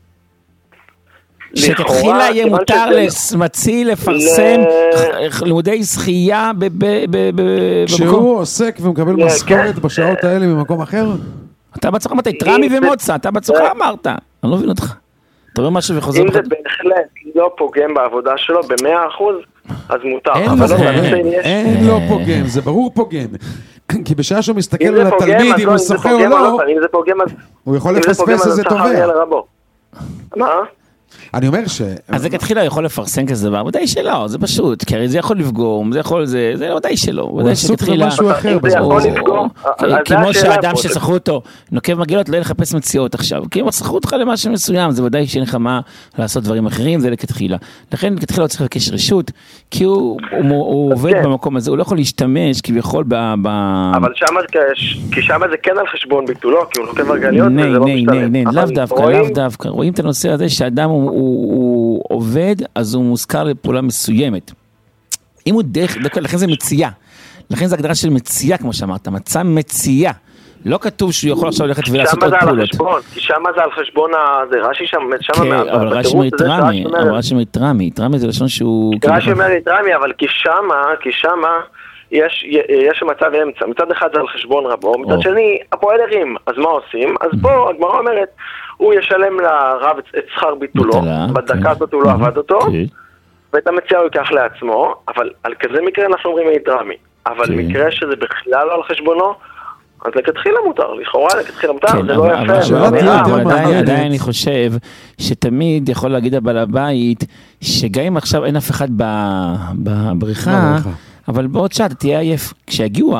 שכתחילה יהיה מותר למציל לפרסם לימודי שחייה במקום? כשהוא עוסק ומקבל משכורת בשעות האלה ממקום אחר? אתה בצורך אמרת, תרמי ומוצא, אתה בצורך אמרת. אני לא מבין אותך. אתה רואה משהו וחוזר... אם זה בהחלט לא פוגם בעבודה שלו ב-מאה אחוז, אז מותר. אין לא פוגם, זה ברור פוגם. כי בשעה שהוא מסתכל על התלמיד, אם הוא שוחה או לא, הוא יכול לפספס איזה תובע. מה? אני אומר ש... אז זה כתחילה יכול לפרסם כזה דבר, ודאי שלא, זה פשוט, כי הרי זה יכול לפגום, זה יכול, זה, זה ודאי שלא, הוא עסוק במשהו אחר, זה יכול לפגום, כמו שהאדם ששכרו אותו, נוקב מגילות, לא יחפש מציאות עכשיו, כי אם שכרו אותך למשהו מסוים, זה ודאי שאין לך מה לעשות דברים אחרים, זה לכתחילה. לכן כתחילה הוא צריך לבקש רשות, כי הוא עובד במקום הזה, הוא לא יכול להשתמש כביכול ב... אבל כי שם זה כן על חשבון ביטולו, כי הוא נוקב מרגליות, וזה לא משתלם. לאו דווקא, לאו דווקא. רואים את הנושא הזה שהאדם הוא, הוא, הוא עובד, אז הוא מוזכר לפעולה מסוימת. אם הוא דרך, לכן זה מציאה. לכן זה הגדרה של מציאה, כמו שאמרת, מצא מציאה. לא כתוב שהוא יכול עכשיו ללכת ולעשות עוד פעולות. כי שם זה על חשבון, זה רש"י שם, כן, אבל רש"י אומר יתרמי, אבל רש"י אומר יתרמי, יתרמי זה לשון שהוא... רש"י אומר יתרמי, אבל כי שמה, כי שמה, יש, יש מצב אמצע, מצד אחד זה על חשבון רבו, מצד שני, הפועל הרים, אז מה עושים? אז פה הגמרא אומרת, הוא ישלם לרב את שכר ביטולו, בדקה הזאת הוא לא עבד אותו, ואת המציאה הוא ייקח לעצמו, אבל על כזה מקרה אנחנו אומרים יתרמי, אבל מקרה שזה בכלל לא על חשבונו, אז לכתחילה מותר, לכאורה לכתחילה מותר, זה לא יפה. אבל עדיין אני חושב שתמיד יכול להגיד הבעל הבית, שגם אם עכשיו אין אף אחד בבריכה, אבל בעוד שעה אתה תהיה עייף. כשיגיעו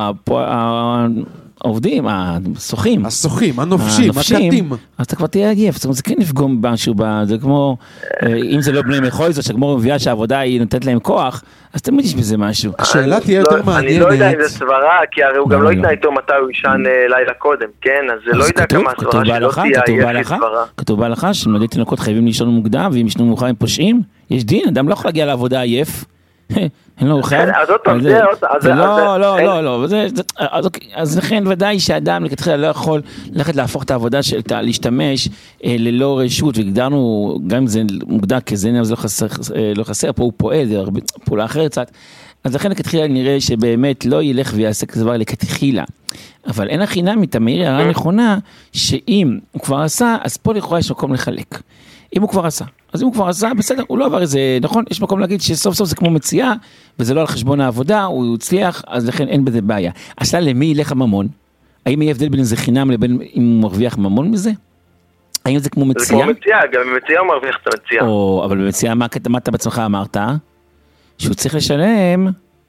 העובדים, הסוחים, הסוחים, הנופשים, הקטים, אז אתה כבר תהיה עייף. זאת אומרת, זה כן נפגום משהו, זה כמו, אם זה לא בני מחוי, זאת שגמור מביאה שהעבודה היא נותנת להם כוח, אז תמיד יש בזה משהו. השאלה תהיה יותר מעניינת. אני לא יודע אם זה סברה, כי הרי הוא גם לא יתנה איתו מתי הוא ישן לילה קודם, כן? אז זה לא יודע כמה סברה שלא תהיה עייף סברה. כתוב בהלכה שמילדי תינוקות חייבים לישון מוקדם, ואם ישנו מאוחר הם פושעים, יש דין, אדם לא יכול להגיע לעבודה עייף. לא, הוא חייב. אז עוד פעם, זה... לא, לא, לא, לא. אז לכן ודאי שאדם לכתחילה לא יכול ללכת להפוך את העבודה של להשתמש ללא רשות, והגדרנו, גם אם זה מוגדר כזה, זה לא חסר, פה הוא פועל, זה פעולה אחרת קצת. אז לכן לכתחילה נראה שבאמת לא ילך ויעשה כזה דבר לכתחילה. אבל אין הכינה מתאמרי הרעה נכונה, שאם הוא כבר עשה, אז פה לכאורה יש מקום לחלק. אם הוא כבר עשה. אז אם הוא כבר עשה, בסדר, הוא לא עבר איזה, נכון, יש מקום להגיד שסוף סוף זה כמו מציאה, וזה לא על חשבון העבודה, הוא הצליח, אז לכן אין בזה בעיה. השאלה למי ילך הממון? האם יהיה הבדל בין זה חינם לבין אם הוא מרוויח ממון מזה? האם זה כמו מציאה? זה כמו מציאה, גם במציאה הוא מרוויח את המציאה. או, אבל במציאה, מה, מה אתה בעצמך אמרת? שהוא צריך לשלם...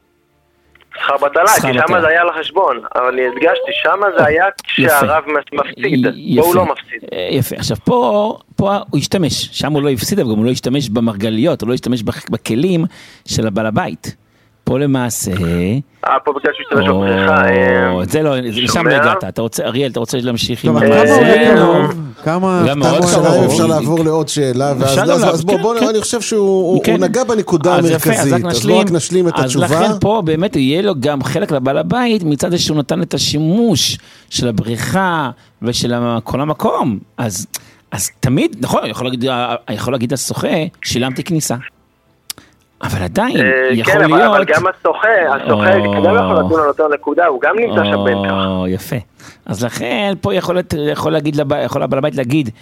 שכר בטלה, כי שמה זה היה לחשבון, אבל אני הדגשתי, שמה זה היה כשהרב מפסיד, פה הוא לא מפסיד. יפה, עכשיו פה, פה הוא ישתמש, שם הוא לא יפסיד, אבל גם הוא לא ישתמש במרגליות, הוא לא ישתמש בכלים של הבעל הבית. פה למעשה... אה, פה בגלל שהוא ישתמש בבריכה... זה לא, לשם לא הגעת, אתה רוצה, אריאל, אתה רוצה להמשיך עם... טוב, כמה... השאלה אם אפשר לעבור לעוד שאלה, אז בואו, אני חושב שהוא נגע בנקודה המרכזית, אז בואו רק נשלים את התשובה. אז לכן פה באמת יהיה לו גם חלק לבעל הבית, מצד שהוא נתן את השימוש של הבריכה ושל כל המקום, אז תמיד, נכון, יכול להגיד לשוחה, שילמתי כניסה. אבל עדיין, יכול להיות... כן, אבל גם השוחה, השוחה, גם יכול לדון על אותו נקודה, הוא גם נמצא שם בין כך. יפה. אז לכן, פה יכול הבעל הבית להגיד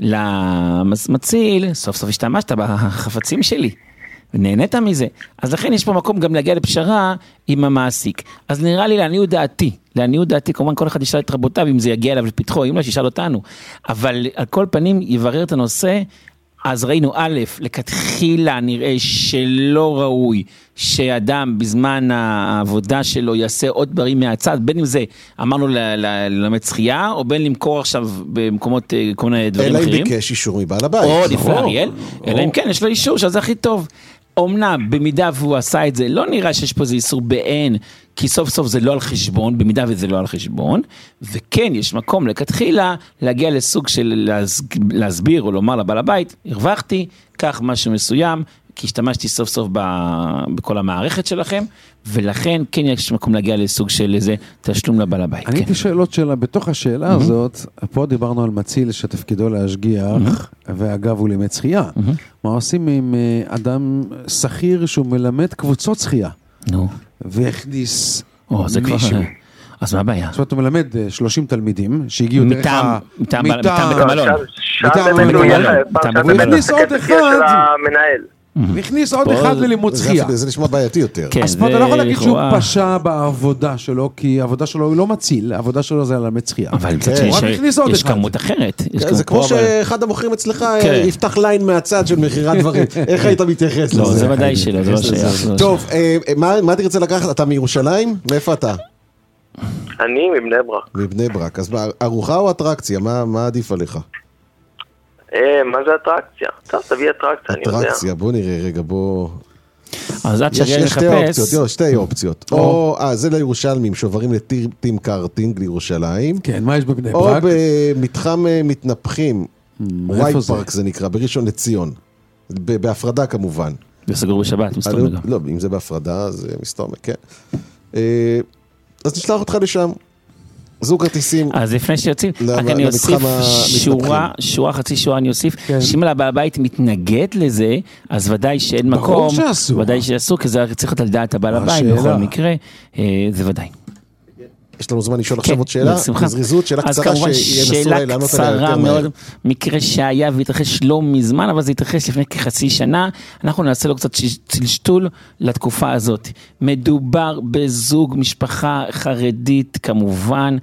למציל, סוף סוף השתמשת בחפצים שלי, ונהנית מזה. אז לכן יש פה מקום גם להגיע לפשרה עם המעסיק. אז נראה לי לעניות דעתי, לעניות דעתי, כמובן כל אחד ישאל את רבותיו, אם זה יגיע אליו לפתחו, אם לא, שישאל אותנו. אבל על כל פנים יברר את הנושא, אז ראינו א', לכתחילה נראה שלא ראוי שאדם בזמן העבודה שלו יעשה עוד דברים מהצד, בין אם זה אמרנו ללמד שחייה, או בין למכור עכשיו במקומות כל מיני דברים אחרים. אלא אם ביקש אישור מבעל הבית. או לפני אריאל, אלא אם כן יש לו אישור שזה הכי טוב. אומנם במידה והוא עשה את זה, לא נראה שיש פה איזה איסור בעין, כי סוף סוף זה לא על חשבון, במידה וזה לא על חשבון, וכן יש מקום לכתחילה להגיע לסוג של להסביר או לומר לבעל הבית, הרווחתי, כך משהו מסוים, כי השתמשתי סוף סוף בכל המערכת שלכם, ולכן כן יש מקום להגיע לסוג של איזה תשלום לבעל הבית. אני הייתי שאלות שלה, בתוך השאלה הזאת, פה דיברנו על מציל שתפקידו להשגיח, ואגב הוא לימד שחייה. מה עושים עם אדם שכיר שהוא מלמד קבוצות שחייה? נו. והכניס מישהו. אז מה הבעיה? זאת אומרת, הוא מלמד שלושים תלמידים שהגיעו דרך ה... מטעם בית המלון. הוא הכניס עוד אחד. והכניס עוד אחד ללימוד שחייה. זה נשמע בעייתי יותר. אז פה אתה לא יכול להגיד שהוא פשע בעבודה שלו, כי העבודה שלו הוא לא מציל, העבודה שלו זה ללמד שחייה. אבל יש כמות אחרת. זה כמו שאחד המוכרים אצלך יפתח ליין מהצד של מחירת דברים. איך היית מתייחס לזה? לא, זה ודאי שלא, זה לא שייך. טוב, מה תרצה לקחת? אתה מירושלים? מאיפה אתה? אני מבני ברק. מבני ברק. אז ארוחה או אטרקציה? מה עדיף עליך? מה זה אטרקציה? טוב, תביא אטרקציה, אני יודע. אטרקציה, בוא נראה רגע, בוא... אז עד שגיא לחפש... יש שתי אופציות, שתי אופציות. או, אה, זה לירושלמים, שוברים לטים קארטינג לירושלים. כן, מה יש בבני ברק? או במתחם מתנפחים, וייט פארק זה נקרא, בראשון לציון. בהפרדה כמובן. וסגור בשבת, מסתובב גם. לא, אם זה בהפרדה, זה מסתובב, כן. אז נשלח אותך לשם. זוג כרטיסים. אז לפני שיוצאים, רק אני אוסיף שורה, שורה, חצי שורה אני אוסיף, שאם הבית מתנגד לזה, אז ודאי שאין מקום, ודאי שיעשו, כי זה צריך להיות על דעת הבעל הבית, בכל מקרה, זה ודאי. יש לנו זמן לשאול עכשיו עוד שאלה, בזריזות, שאלה קצרה שינסו לענות עליה יותר מהר. אז כמובן שאלה קצרה מאוד, מקרה שהיה והתרחש לא מזמן, אבל זה התרחש לפני כחצי שנה, אנחנו נעשה לו קצת צלשתול לתקופה הזאת. מדובר בזוג משפחה חרדית כמובן,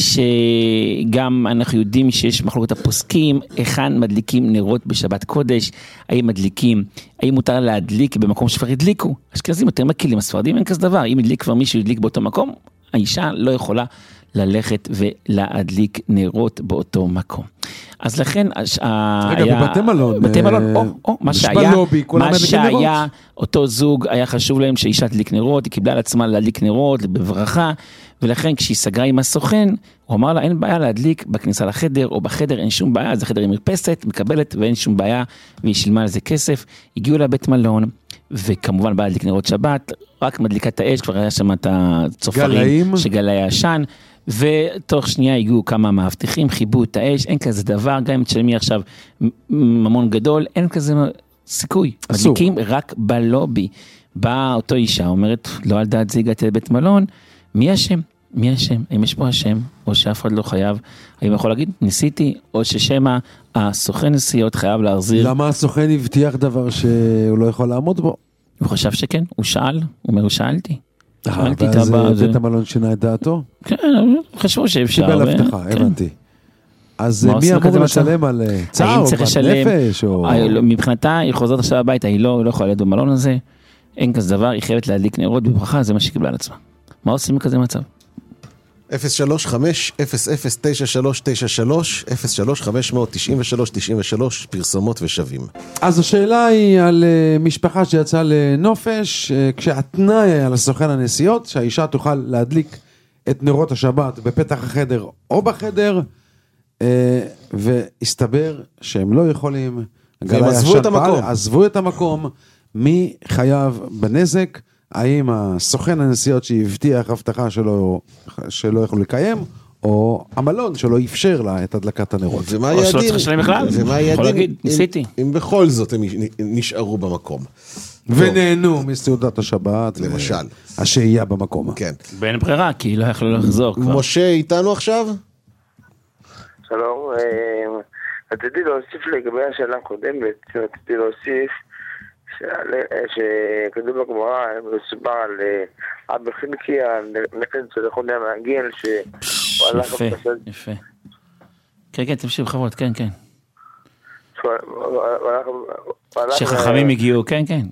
שגם אנחנו יודעים שיש מחלוקת הפוסקים, היכן מדליקים נרות בשבת קודש, האם מדליקים, האם מותר להדליק במקום שכבר הדליקו, אשכנזים יותר מקילים, הספרדים אין כזה דבר, אם הדליק כבר מישהו הדליק באותו מקום, האישה לא יכולה ללכת ולהדליק נרות באותו מקום. אז לכן, רגע, בבתי מלון, בבתי מלון, או, או, מה שהיה, מה שהיה, אותו זוג היה חשוב להם שאישה תדליק נרות, היא קיבלה על עצמה להדליק נרות, בברכה, ולכן כשהיא סגרה עם הסוכן, הוא אמר לה, אין בעיה להדליק בכניסה לחדר, או בחדר, אין שום בעיה, זה חדר עם מרפסת, מקבלת, ואין שום בעיה, והיא שילמה על זה כסף, הגיעו לבית מלון, וכמובן באה להדליק נרות שבת, רק מדליקת האש, כבר היה שם את הצופרים, שגל היה עשן, ותוך שנייה הגיעו כמה מאבטחים, חיבו את האש, אין כזה דבר, גם אם תשלמי עכשיו ממון גדול, אין כזה סיכוי, מדליקים רק בלובי. באה אותו אישה, אומרת, לא על דעת זה הגעתי לבית מלון, מי השם? מי השם? האם יש פה השם? או שאף אחד לא חייב? האם יכול להגיד? ניסיתי, או ששמה הסוכן נסיעות חייב להחזיר. למה הסוכן הבטיח דבר שהוא לא יכול לעמוד בו? הוא חשב שכן, הוא שאל, הוא אומר, הוא שאלתי. ואז בית המלון שינה את דעתו? כן, חשבו שאפשר. קיבל הבטחה, הבנתי. אז מי אמור לשלם על צער או בנפש? מבחינתה, היא חוזרת עכשיו הביתה, היא לא יכולה להיות במלון הזה, אין כזה דבר, היא חייבת להדליק נרות בברכה, זה מה שקיבלה על עצמה. מה עושים בכזה מצב? אפס שלוש חמש אפס אפס תשע שלוש תשע שלוש אפס שלוש חמש תשע שלוש תשע שלוש פרסומות ושווים. אז השאלה היא על משפחה שיצאה לנופש, כשהתנאי על הסוכן הנסיעות, שהאישה תוכל להדליק את נרות השבת בפתח החדר או בחדר, והסתבר שהם לא יכולים, והם עזבו את המקום. עזבו את המקום, מי חייב בנזק, האם הסוכן הנסיעות שהבטיח הבטחה שלא, שלא יכולו לקיים, או המלון שלא אפשר לה את הדלקת הנרות. ומה או שלא צריך לשלם בכלל, יכול להגיד, ניסיתי. אם בכל זאת הם נשארו במקום. ונהנו מסעודת השבת, למשל. השהייה במקום. כן. ואין ברירה, כי לא יכלו לחזור כבר. משה איתנו עכשיו? שלום, רציתי להוסיף לגבי השאלה הקודמת, רציתי להוסיף שכתוב בגמרא, מסובר על אבא חילקי, הנכד של יחוני המעגל, שהוא הלך... יפה, יפה. כן, כן, תמשיך חברות, כן, כן. שחכמים הגיעו, כן, כן.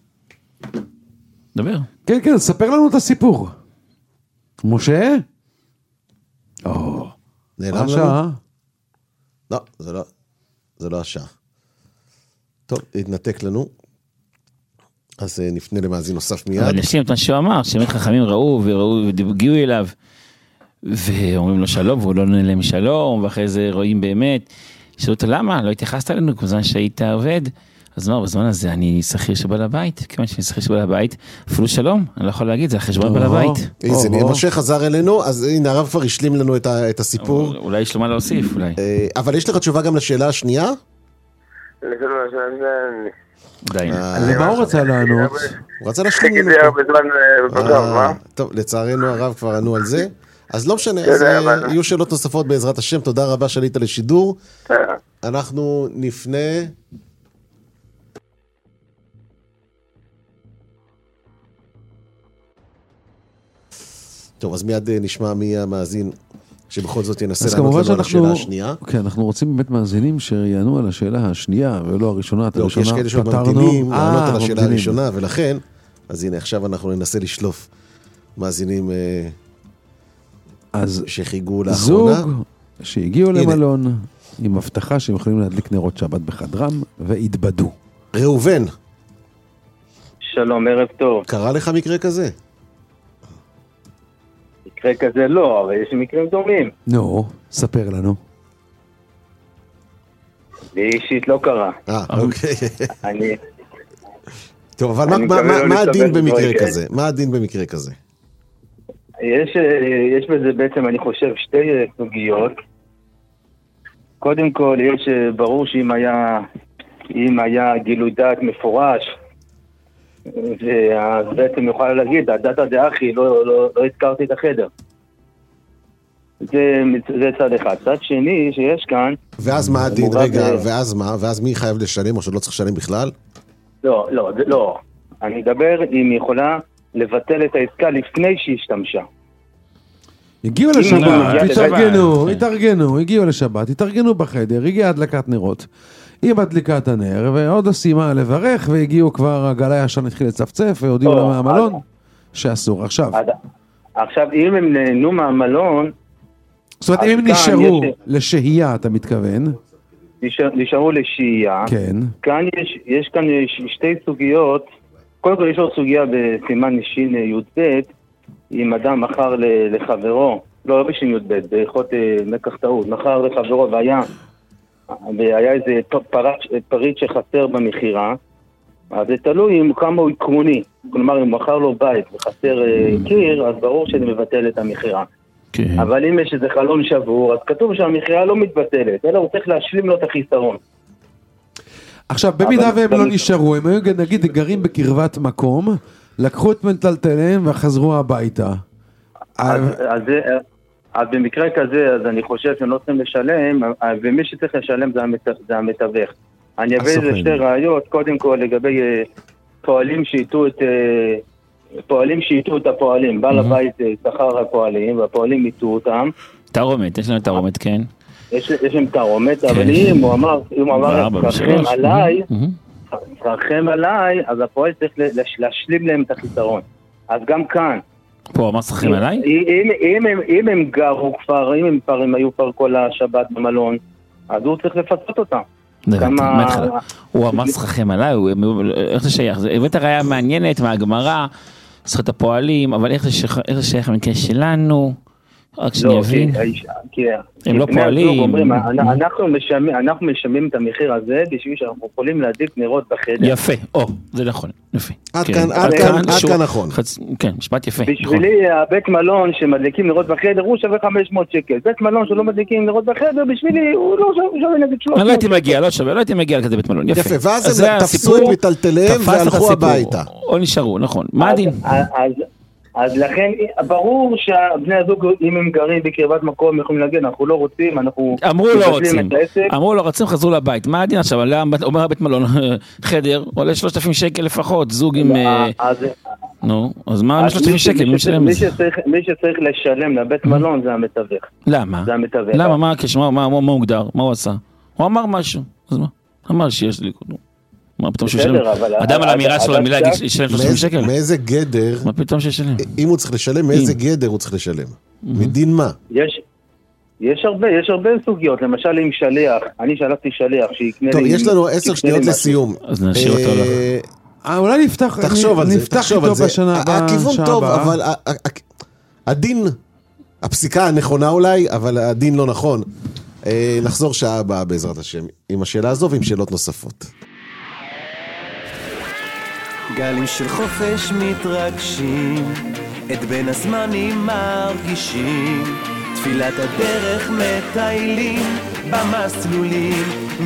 דבר. כן, כן, ספר לנו את הסיפור. משה? או, נעלם לנו? לא, זה לא, זה לא השעה. טוב, התנתק לנו. אז נפנה למאזין נוסף מיד. אבל נשלים את מה שהוא אמר, שבאמת חכמים ראו וראו והגיעו אליו, ואומרים לו שלום, והוא לא עונה להם שלום, ואחרי זה רואים באמת, שאלו אותו למה, לא התייחסת אלינו, כמובן שהיית עובד, אז אמר, בזמן הזה אני שכיר שבא לבית, כיוון שאני שכיר שבא לבית, אפילו שלום, אני לא יכול להגיד, זה החשבון בא לבית. איזה, משה חזר אלינו, אז הנה הרב כבר השלים לנו את הסיפור. אולי יש לו מה להוסיף, אולי. אבל יש לך תשובה גם לשאלה השנייה? די. למה הוא רצה לענות? הוא רצה להשלים לנו. טוב, לצערנו הרב כבר ענו על זה. אז לא משנה, אז יהיו שאלות נוספות בעזרת השם, תודה רבה שעלית לשידור. אנחנו נפנה... טוב, אז מיד נשמע מי המאזין שבכל זאת ינסה לענות לנו על השאלה השנייה. כן, אנחנו רוצים באמת מאזינים שיענו על השאלה השנייה, ולא הראשונה, לא, כי יש כאלה שעוד ממתינים לענות על השאלה הראשונה, ולכן, אז הנה, עכשיו אנחנו ננסה לשלוף מאזינים שחיגו לאחרונה. זוג שהגיעו למלון, עם הבטחה שהם יכולים להדליק נרות שבת בחדרם, והתבדו. ראובן. שלום, ערב טוב. קרה לך מקרה כזה? מקרה כזה לא, אבל יש מקרים דומים. נו, ספר לנו. לי אישית לא קרה. אה, אוקיי. אני... טוב, אבל מה הדין במקרה כזה? מה הדין במקרה כזה? יש, יש בזה בעצם, אני חושב, שתי סוגיות. קודם כל, יש ברור שאם היה, אם היה גילוי דעת מפורש, אז בעצם יוכל להגיד, הדעת דאחי, לא, לא, לא הזכרתי את החדר. זה, זה צד אחד. צד שני שיש כאן... ואז מה הדין? רגע, ואז מה? ואז מי חייב לשלם או שלא צריך לשלם בכלל? לא, לא, לא. אני אדבר אם היא יכולה לבטל את העסקה לפני שהיא השתמשה. הגיעו לשבת, התארגנו, התארגנו, הגיעו לשבת, התארגנו בחדר, הגיעה הדלקת נרות. היא מדליקת הנר, ועוד סיימה לברך, והגיעו כבר, הגל הישן התחיל לצפצף, והודיעו לה מהמלון, שאסור. עכשיו. עכשיו, אם הם נהנו מהמלון... זאת אומרת, אם הם נשארו לשהייה, אתה מתכוון? נשארו לשהייה. כן. כאן יש, יש כאן שתי סוגיות. קודם כל יש עוד סוגיה בסימן נשין י"ב, אם אדם מכר לחברו, לא, לא בשין י"ב, באיכות מקח טעות, מכר לחברו והיה... והיה איזה פריט שחסר במחירה, אז זה תלוי עם כמה הוא עקרוני. כלומר, אם מכר לו בית וחסר קיר, אז ברור שזה מבטל את המחירה. אבל אם יש איזה חלון שבור, אז כתוב שהמחירה לא מתבטלת, אלא הוא צריך להשלים לו את החיסרון. עכשיו, במידה והם לא נשארו, הם היו נגיד גרים בקרבת מקום, לקחו את מנטלטליהם וחזרו הביתה. אז זה... אז במקרה כזה, אז אני חושב שהם לא צריכים לשלם, ומי שצריך לשלם זה המתווך. אני אביא איזה שתי ראיות, קודם כל לגבי פועלים שאיתו את, פועלים שאיתו את הפועלים, בעל הבית שכר הפועלים, והפועלים איתו אותם. תרומת, יש לנו תרומת, כן. יש להם תרומת, אבל אם הוא אמר, אם הוא אמר, צרכם עליי, צרכם עליי, אז הפועל צריך להשלים להם את החיסרון. אז גם כאן, פה אמר שכם עליי? אם הם גרו כבר, אם הם פרים היו פר כל השבת במלון, אז הוא צריך לפצות אותם. הוא אמר שכם עליי, איך זה שייך? הבאת ראיה מעניינת מהגמרא, זכות הפועלים, אבל איך זה שייך במקרה שלנו? רק שאני אבין. הם לא פועלים. אנחנו משלמים את המחיר הזה בשביל שאנחנו יכולים להדליק נרות בחדר. יפה, או, זה נכון, יפה. עד כאן נכון. כן, משפט יפה. בשבילי, הבית מלון שמדליקים נרות בחדר, הוא שווה חמש מאות שקל. בית מלון שלא מדליקים נרות בחדר, בשבילי, הוא לא שווה נגיד שלוש מאות. אני לא הייתי מגיע, לא שווה, לא הייתי מגיע לכזה בית מלון. יפה, ואז הם תפסו את מטלטליהם והלכו הביתה. או נשארו, נכון. מה הדין? אז לכן, ברור שהבני הזוג, אם הם גרים בקרבת מקום, יכולים להגיד, אנחנו לא רוצים, אנחנו... אמרו לא רוצים, אמרו לא רוצים, חזרו לבית. מה הדין עכשיו? אומר הבית מלון, חדר, עולה שלושת אלפים שקל לפחות, זוג עם... נו, אז מה שלושת אלפים שקל? מי משלם את זה? מי שצריך לשלם לבית מלון זה המתווך. למה? זה המתווך. למה? מה הקשר? מה הוא מוגדר? מה הוא עשה? הוא אמר משהו. אז מה? אמר שיש לי... מה פתאום שהוא שלם? אדם על האמירה שלו, המילה ישלם שלושים שקל? מאיזה גדר? מה פתאום שישלם? אם הוא צריך לשלם, מאיזה גדר הוא צריך לשלם? מדין מה? יש, יש הרבה, יש הרבה סוגיות, למשל עם שליח, אני שלחתי שליח שיקנה לי... טוב, יש לנו עשר שניות לסיום. אז נשאיר אותו לך. אולי נפתח, תחשוב על זה, תחשוב על זה. בשנה, הכיוון טוב, אבל הדין, הפסיקה הנכונה אולי, אבל הדין לא נכון. נחזור שעה הבאה בעזרת השם, עם השאלה הזו ועם שאלות נוספות. גלים של חופש מתרגשים, את בין הזמנים מרגישים, תפילת הדרך מטיילים, במסלולים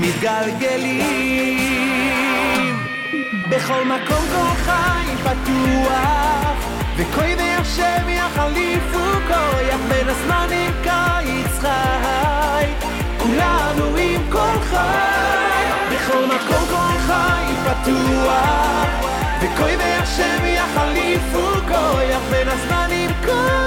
מתגלגלים. בכל מקום כל חי פתוח, וכוי השם יחליפו כוח, בין הזמנים קיץ חי, כולנו עם כל חי. בכל מקום כל חי פתוח, וכוי והשם יחליפו כוח, בין הזמנים כל